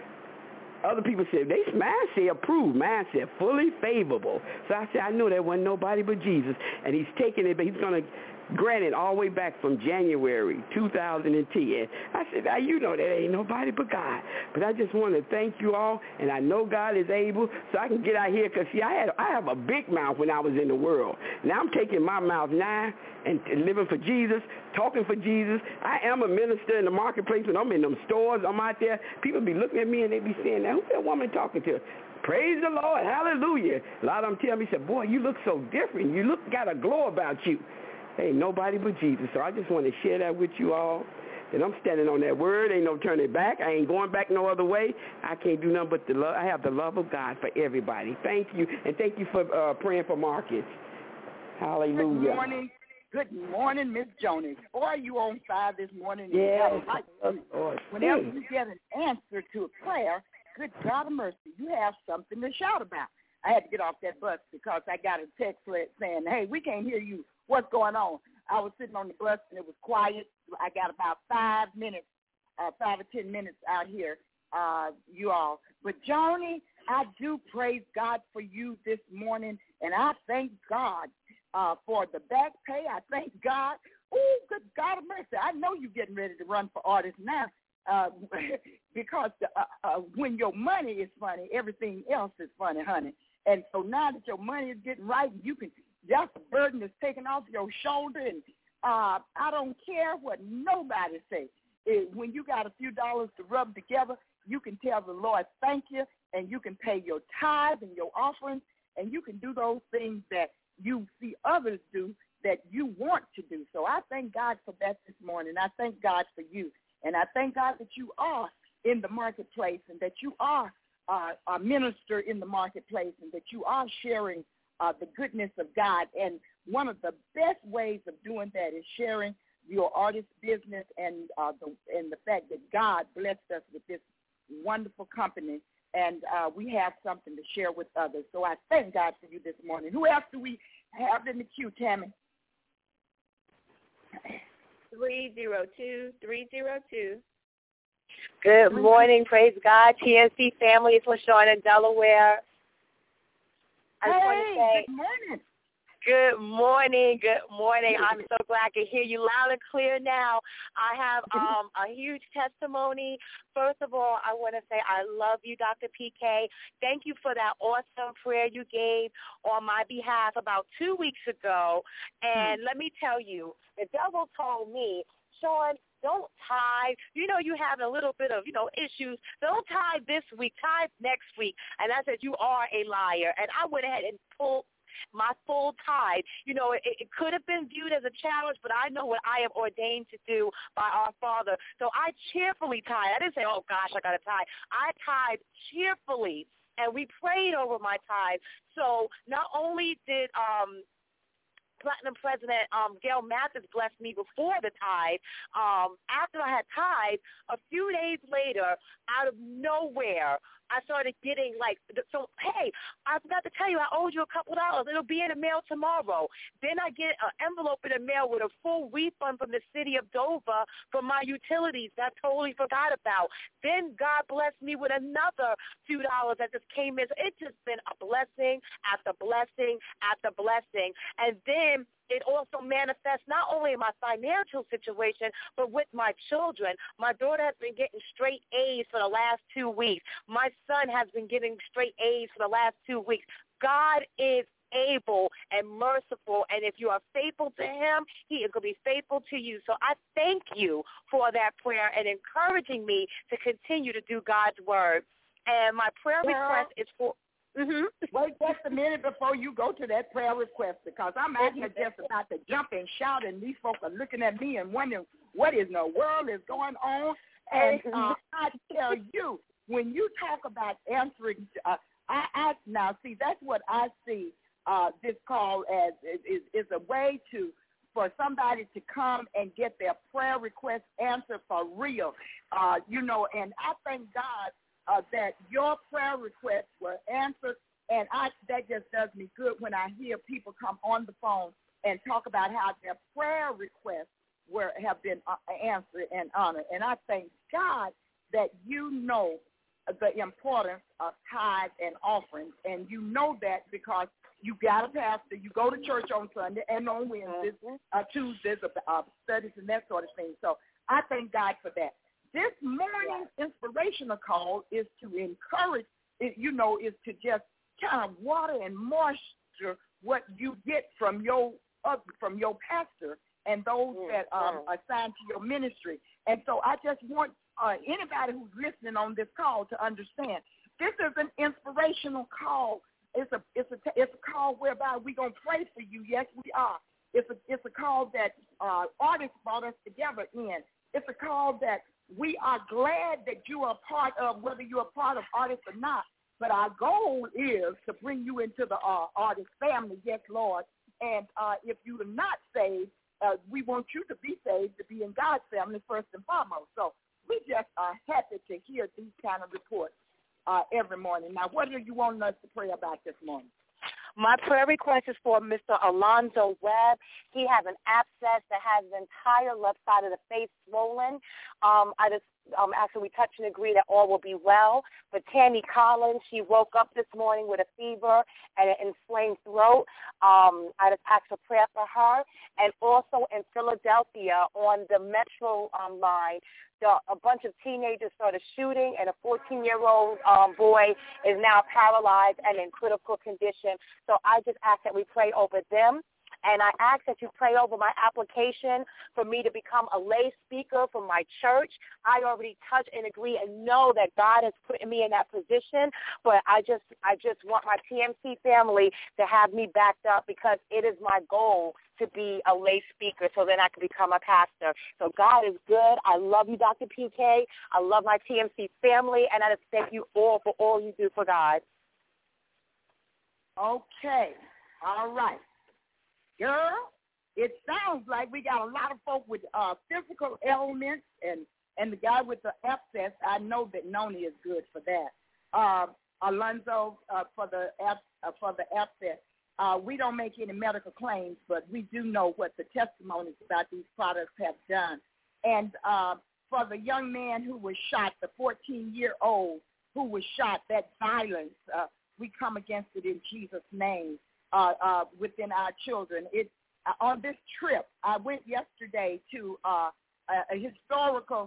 Other people said, they, mine said approved. Mine said fully favorable. So I said, I knew there wasn't nobody but Jesus. And he's taking it, but he's going to grant it all the way back from January two thousand ten. I said, now, you know that ain't nobody but God. But I just want to thank you all, and I know God is able, so I can get out here. Because, see, I had I have a big mouth when I was in the world. Now I'm taking my mouth now and, and living for Jesus, talking for Jesus. I am a minister in the marketplace. When I'm in them stores, I'm out there. People be looking at me, and they be saying, now, who's that woman talking to? Praise the Lord. Hallelujah. A lot of them tell me, say, boy, you look so different. You look got a glow about you. Ain't nobody but Jesus. So I just want to share that with you all. And I'm standing on that word. Ain't no turning back. I ain't going back no other way. I can't do nothing but the love. I have the love of God for everybody. Thank you. And thank you for uh, praying for Marcus. Hallelujah. Good morning. Good morning, Miss Joni. Boy, you on fire this morning. Yeah. Whenever you get an answer to a prayer, good God of mercy, you have something to shout about. I had to get off that bus because I got a text saying, hey, we can't hear you. What's going on? I was sitting on the bus, and it was quiet. I got about five minutes, uh, five or ten minutes out here, uh, you all. But, Joni, I do praise God for you this morning, and I thank God uh, for the back pay. I thank God. Oh, good God of mercy. I know you're getting ready to run for artist now uh, because the, uh, uh, when your money is funny, everything else is funny, honey. And so now that your money is getting right, you can – just a burden is taken off your shoulder, and uh, I don't care what nobody says. When you got a few dollars to rub together, you can tell the Lord thank you, and you can pay your tithe and your offerings, and you can do those things that you see others do that you want to do. So I thank God for that this morning. I thank God for you, and I thank God that you are in the marketplace and that you are uh, a minister in the marketplace and that you are sharing Uh, the goodness of God. And one of the best ways of doing that is sharing your artist business and uh, the and the fact that God blessed us with this wonderful company, and uh, we have something to share with others. So I thank God for you this morning. Who else do we have in the queue, Tammy? three zero two, three zero two. Good morning. Praise God. T N C family. It's LaShawn in Delaware. I just hey, want to say, good morning. Good morning. Good morning. I'm so glad to hear you loud and clear now. I have um, a huge testimony. First of all, I want to say I love you, Doctor P K. Thank you for that awesome prayer you gave on my behalf about two weeks ago. And mm-hmm. let me tell you, the devil told me, Sean, don't tithe. You know you have a little bit of, you know, issues. Don't tithe this week. Tithe next week. And I said, you are a liar. And I went ahead and pulled my full tithe. You know, it, it could have been viewed as a challenge, but I know what I am ordained to do by our Father. So I cheerfully tithe. I didn't say, oh, gosh, I got to tithe. I tithe cheerfully, and we prayed over my tithe. So not only did um, Platinum President um, Gail Mathis blessed me before the tithe, um, after I had tithe, a few days later, out of nowhere, I started getting like, so, hey, I forgot to tell you, I owed you a couple dollars. It'll be in the mail tomorrow. Then I get an envelope in the mail with a full refund from the city of Dover for my utilities that I totally forgot about. Then God blessed me with another few dollars that just came in. So it's just been a blessing after blessing after blessing. And then it also manifests not only in my financial situation, but with my children. My daughter has been getting straight A's for the last two weeks. My son has been getting straight A's for the last two weeks. God is able and merciful, and if you are faithful to him, he is going to be faithful to you. So I thank you for that prayer and encouraging me to continue to do God's word. And my prayer well, request is for... Mm-hmm. Wait just a minute before you go to that prayer request, because I'm out here just about to jump and shout, and these folks are looking at me and wondering what in the world is going on. And uh, I tell you, when you talk about answering, uh, I, I now see that's what I see uh, this call as is, is a way to for somebody to come and get their prayer request answered for real, uh, you know. And I thank God. Uh, that your prayer requests were answered, and I, that just does me good when I hear people come on the phone and talk about how their prayer requests were have been uh, answered and honored. And I thank God that you know the importance of tithe and offerings, and you know that because you got a pastor, you go to church on Sunday and on Wednesdays, uh, Tuesdays, uh, studies and that sort of thing. So I thank God for that. This morning's inspirational call is to encourage, you know, is to just kind of water and moisture what you get from your uh, from your pastor and those that um, are assigned to your ministry. And so I just want uh, anybody who's listening on this call to understand this is an inspirational call. It's a it's a it's a call whereby we're gonna pray for you. Yes, we are. It's a it's a call that uh, artists brought us together in. It's a call that we are glad that you are part of, whether you're a part of artists or not. But our goal is to bring you into the uh, artist family, yes, Lord. And uh, if you are not saved, uh, we want you to be saved, to be in God's family first and foremost. So we just are happy to hear these kind of reports uh, every morning. Now, what do you want us to pray about this morning? My prayer request is for Mister Alonzo Webb. He has an abscess that has the entire left side of the face swollen. Um, I just um, actually we touch and agree that all will be well. For Tammy Collins, she woke up this morning with a fever and an inflamed throat. Um, I just ask for prayer for her. And also in Philadelphia on the Metro um, line, the, a bunch of teenagers started shooting, and a fourteen-year-old um, boy is now paralyzed and in critical condition. So I just ask that we pray over them. And I ask that you pray over my application for me to become a lay speaker for my church. I already touch and agree and know that God has put me in that position, but I just I just want my T M C family to have me backed up because it is my goal to be a lay speaker so then I can become a pastor. So God is good. I love you, Doctor P K. I love my T M C family, and I just thank you all for all you do for God. Okay. All right. Girl, it sounds like we got a lot of folk with uh, physical ailments, and, and the guy with the abscess, I know that Noni is good for that. Uh, Alonzo, uh, for the uh, for the abscess, uh, we don't make any medical claims, but we do know what the testimonies about these products have done. And uh, for the young man who was shot, the fourteen-year-old who was shot, that violence, uh, we come against it in Jesus' name. uh, uh, within our children. It uh, on this trip, I went yesterday to uh, a, a historical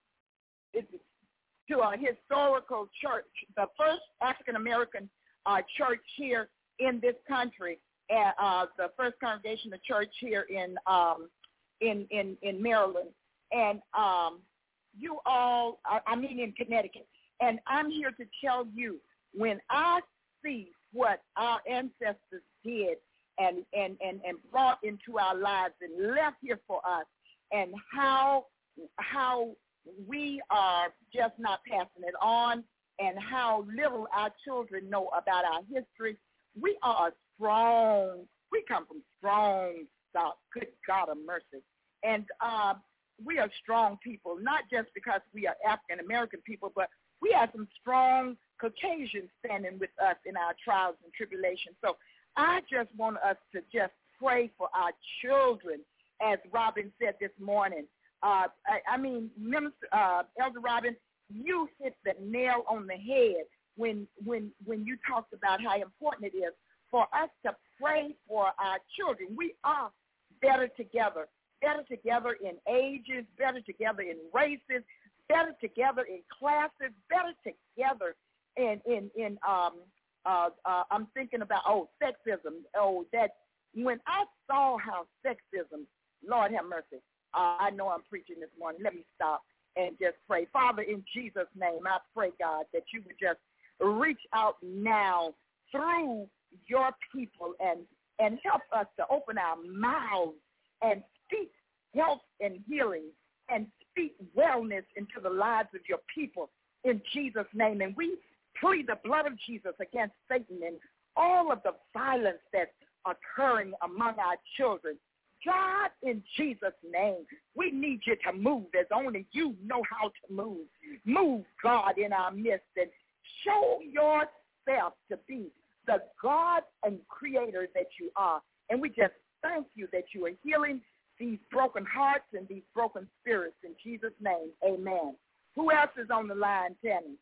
it, to a historical church, the first African American uh, church here in this country, and uh, the first congregation of church here in um, in, in in Maryland, and um, you all, I, I mean in Connecticut, and I'm here to tell you, when I see what our ancestors did and, and, and, and brought into our lives and left here for us, and how how we are just not passing it on, and how little our children know about our history, we are strong. We come from strong stock. Good God of mercy. And uh, we are strong people, not just because we are African-American people, but we have some strong Caucasians standing with us in our trials and tribulations. So I just want us to just pray for our children, as Robin said this morning. Uh, I, I mean, Minister, uh, Elder Robin, you hit the nail on the head when when when you talked about how important it is for us to pray for our children. We are better together, better together in ages, better together in races, better together in classes, better together in in in um uh, uh I'm thinking about oh sexism. Oh, that when I saw how sexism, Lord have mercy. Uh, I know I'm preaching this morning. Let me stop and just pray. Father, in Jesus' name, I pray, God, that you would just reach out now through your people and, and help us to open our mouths and speak health and healing and speak wellness into the lives of your people in Jesus' name. And we plead the blood of Jesus against Satan and all of the violence that's occurring among our children. God, in Jesus' name, we need you to move as only you know how to move. Move, God, in our midst, and show yourself to be the God and creator that you are. And we just thank you that you are healing these broken hearts and these broken spirits. In Jesus' name, amen. Who else is on the line, Tammy?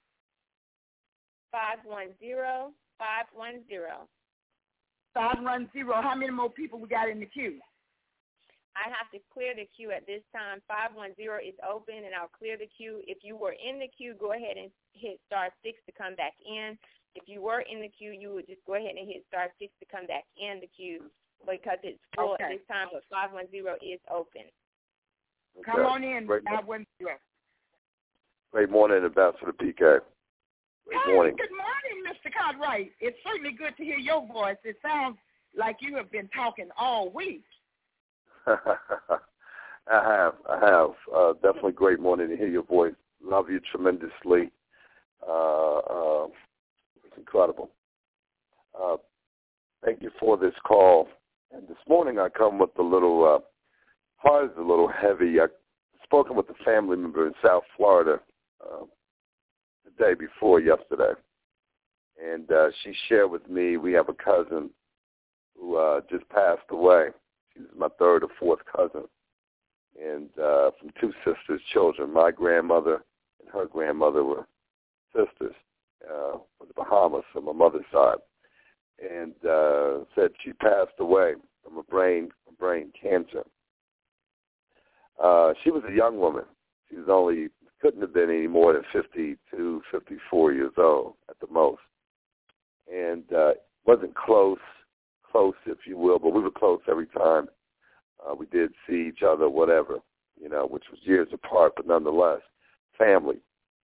five one zero, five one zero. five one zero. How many more people we got in the queue? I have to clear the queue at this time. five one zero is open, and I'll clear the queue. If you were in the queue, go ahead and hit star six to come back in. If you were in the queue, you would just go ahead and hit star six to come back in the queue because it's full okay. at this time, but five one zero is open. Okay. Come on in, Great. five one zero. Great morning, Ambassador P K. Good hey, morning. Good morning, Mister Cartwright. It's certainly good to hear your voice. It sounds like you have been talking all week. I have. I have. Uh, definitely great morning to hear your voice. Love you tremendously. Uh, uh, it's incredible. Uh, thank you for this call. And this morning I come with a little, uh, heart is a little heavy. I've spoken with a family member in South Florida uh, the day before yesterday. And uh, she shared with me, we have a cousin who uh, just passed away. She's my third or fourth cousin. And uh, from two sisters' children. My grandmother and her grandmother were sisters uh, from the Bahamas on my mother's side. And uh, said she passed away from a brain, a brain cancer. Uh, she was a young woman. She was only, couldn't have been any more than fifty-two, fifty-four years old at the most. And uh, wasn't close, close, if you will, but we were close every time uh, we did see each other, whatever, you know, which was years apart, but nonetheless, family.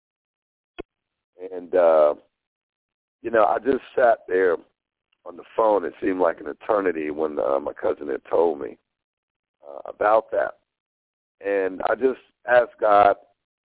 And, uh, you know, I just sat there on the phone. It seemed like an eternity when uh, my cousin had told me uh, about that. And I just asked God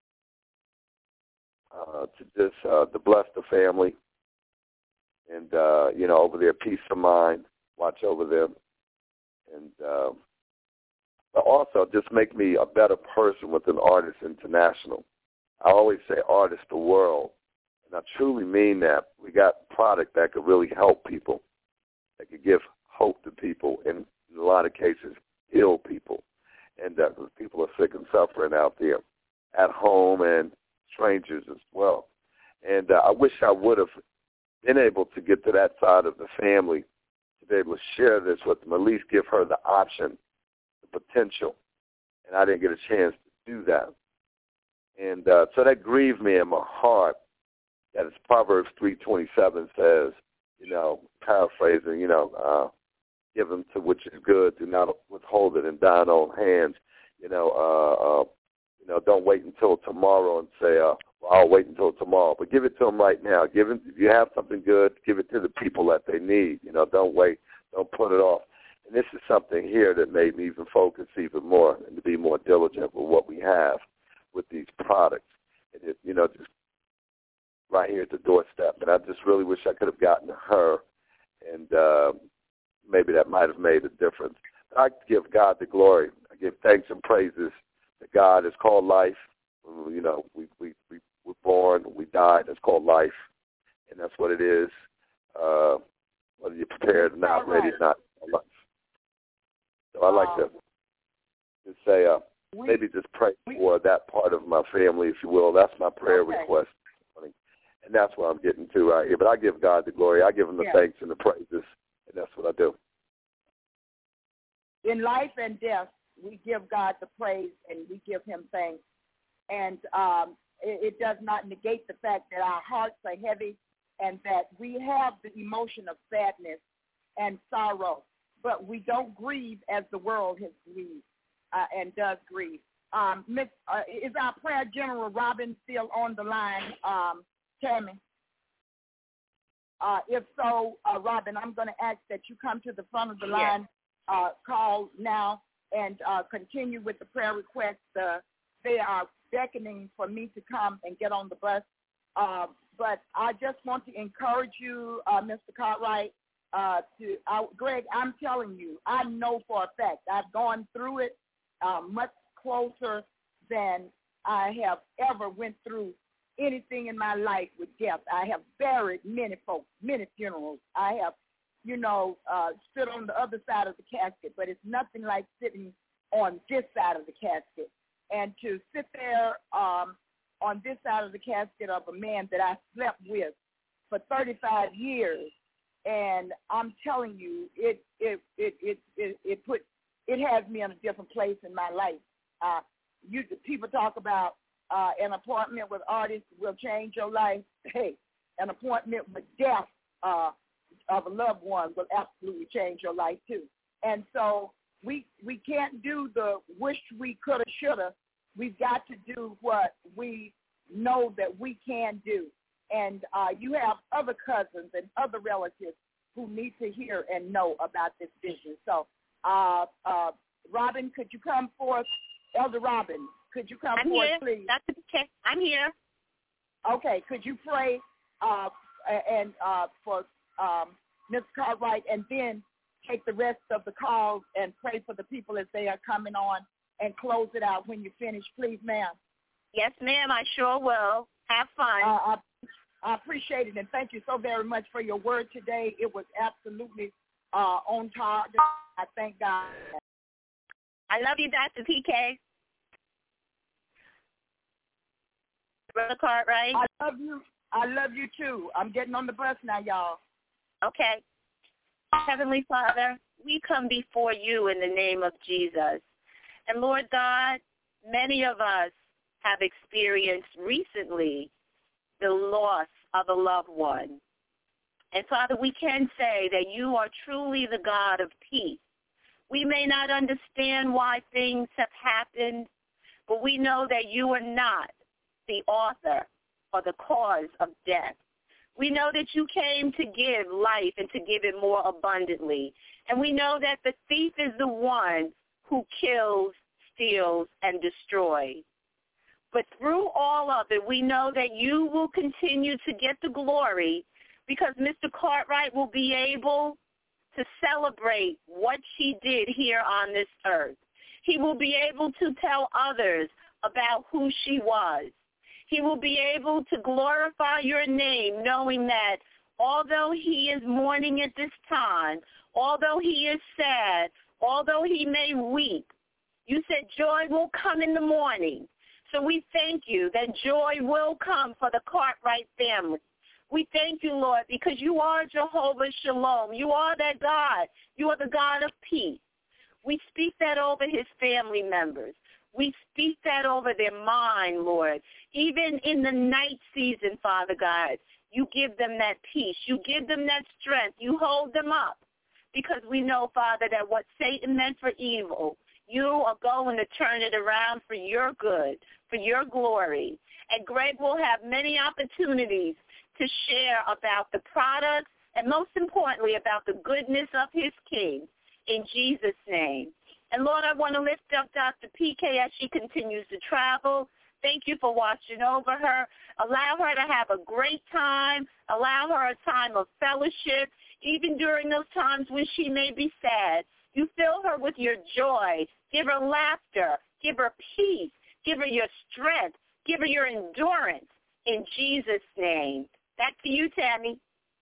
uh, to just uh, to bless the family and, uh, you know, over their peace of mind, watch over them. And uh, but also just make me a better person within Artists International. I always say Artists the World, and I truly mean that. We got product that could really help people, that could give hope to people, and in a lot of cases, heal people. And uh, people are sick and suffering out there at home and strangers as well. And uh, I wish I would have been able to get to that side of the family to be able to share this with them, at least give her the option, the potential. And I didn't get a chance to do that. And uh, so that grieved me in my heart, that as Proverbs three twenty-seven says, you know, paraphrasing, you know, uh, give them to which is good, do not withhold it in thine own hands. You know, uh, uh, you know, don't wait until tomorrow and say, uh, well, I'll wait until tomorrow. But give it to them right now. Give it, if you have something good, give it to the people that they need. You know, don't wait. Don't put it off. And this is something here that made me even focus even more and to be more diligent with what we have with these products. And it, you know, just right here at the doorstep. And I just really wish I could have gotten to her, and uh, maybe that might have made a difference. But I give God the glory. I give thanks and praises that God is called life. You know, we we we were born, we died. That's called life, and that's what it is. Uh, whether you're prepared or not, ready or not, life. So I like to just say, uh, maybe just pray for that part of my family, if you will. That's my prayer okay. request, and that's what I'm getting to right here. But I give God the glory. I give Him the yeah. thanks and the praises, and that's what I do. In life and death, we give God the praise and we give Him thanks. And um, it, it does not negate the fact that our hearts are heavy and that we have the emotion of sadness and sorrow, but we don't grieve as the world has grieved uh, and does grieve. Um, Miss, uh, is our prayer general Robin still on the line, um, Tammy? Uh, if so, uh, Robin, I'm going to ask that you come to the front of the line, uh, call now, and uh, continue with the prayer request. Uh, they are beckoning for me to come and get on the bus. Uh, but I just want to encourage you, uh, Mister Cartwright, uh, to uh, Greg, I'm telling you, I know for a fact I've gone through it uh, much closer than I have ever went through anything in my life with death. I have buried many folks, many funerals. I have, you know, uh, stood on the other side of the casket, but it's nothing like sitting on this side of the casket. And to sit there um, on this side of the casket of a man that I slept with for thirty-five years, and I'm telling you, it it it it it, it put it has me in a different place in my life. Uh, you people talk about uh, an appointment with artists will change your life. Hey, an appointment with death uh, of a loved one will absolutely change your life too. And so we we can't do the wish we coulda, shoulda. We've got to do what we know that we can do. And uh, you have other cousins and other relatives who need to hear and know about this vision. So, uh, uh, Robin, could you come forth? Elder Robin, could you come I'm forth, here. please? Doctor P. I'm here. Okay, could you pray uh, and uh, for um, Miz Cartwright, and then take the rest of the calls and pray for the people as they are coming on, and close it out when you finish, please, ma'am. Yes, ma'am, I sure will. Have fun. Uh, I, I appreciate it, and thank you so very much for your word today. It was absolutely uh, on target. I thank God. I love you, Doctor P K. Brother Cartwright. I love you. I love you, too. I'm getting on the bus now, y'all. Okay. Heavenly Father, we come before you in the name of Jesus. And Lord God, many of us have experienced recently the loss of a loved one. And Father, we can say that you are truly the God of peace. We may not understand why things have happened, but we know that you are not the author or the cause of death. We know that you came to give life and to give it more abundantly. And we know that the thief is the one who kills, steals, and destroys. But through all of it, we know that you will continue to get the glory, because Mister Cartwright will be able to celebrate what she did here on this earth. He will be able to tell others about who she was. He will be able to glorify your name, knowing that although he is mourning at this time, although he is sad, although he may weep, you said joy will come in the morning. So we thank you that joy will come for the Cartwright family. We thank you, Lord, because you are Jehovah Shalom. You are that God. You are the God of peace. We speak that over his family members. We speak that over their mind, Lord. Even in the night season, Father God, you give them that peace. You give them that strength. You hold them up because we know, Father, that what Satan meant for evil, you are going to turn it around for your good, for your glory. And Greg will have many opportunities to share about the products and, most importantly, about the goodness of his King, in Jesus' name. And, Lord, I want to lift up Doctor P K as she continues to travel. Thank you for watching over her. Allow her to have a great time. Allow her a time of fellowship, even during those times when she may be sad. You fill her with your joy. Give her laughter. Give her peace. Give her your strength. Give her your endurance. In Jesus' name. Back to you, Tammy.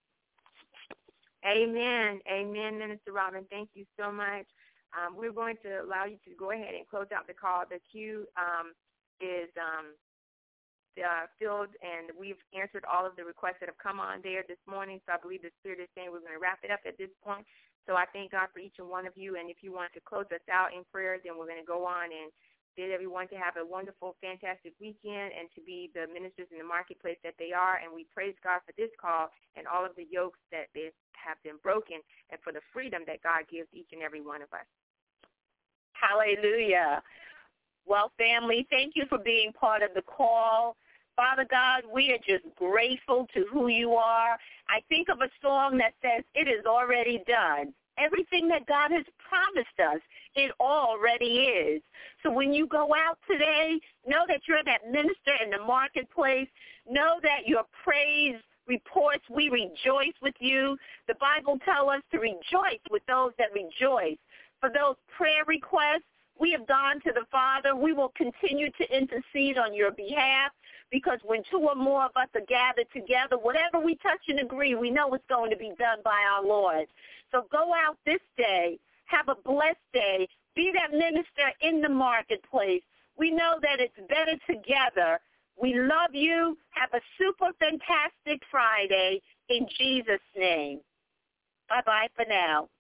Amen. Amen, Minister Robin. Thank you so much. Um, we're going to allow you to go ahead and close out the call. The queue um, is um, uh, filled, and we've answered all of the requests that have come on there this morning, so I believe the Spirit is saying we're going to wrap it up at this point. So I thank God for each and one of you, and if you want to close us out in prayer, then we're going to go on and bid everyone to have a wonderful, fantastic weekend and to be the ministers in the marketplace that they are. And we praise God for this call and all of the yokes that they have been broken and for the freedom that God gives each and every one of us. Hallelujah. Well, family, thank you for being part of the call. Father God, we are just grateful to who you are. I think of a song that says, it is already done. Everything that God has promised us, it already is. So when you go out today, know that you're that minister in the marketplace. Know that your praise reports, we rejoice with you. The Bible tells us to rejoice with those that rejoice. For those prayer requests, we have gone to the Father. We will continue to intercede on your behalf because when two or more of us are gathered together, whatever we touch and agree, we know it's going to be done by our Lord. So go out this day. Have a blessed day. Be that minister in the marketplace. We know that it's better together. We love you. Have a super fantastic Friday in Jesus' name. Bye-bye for now.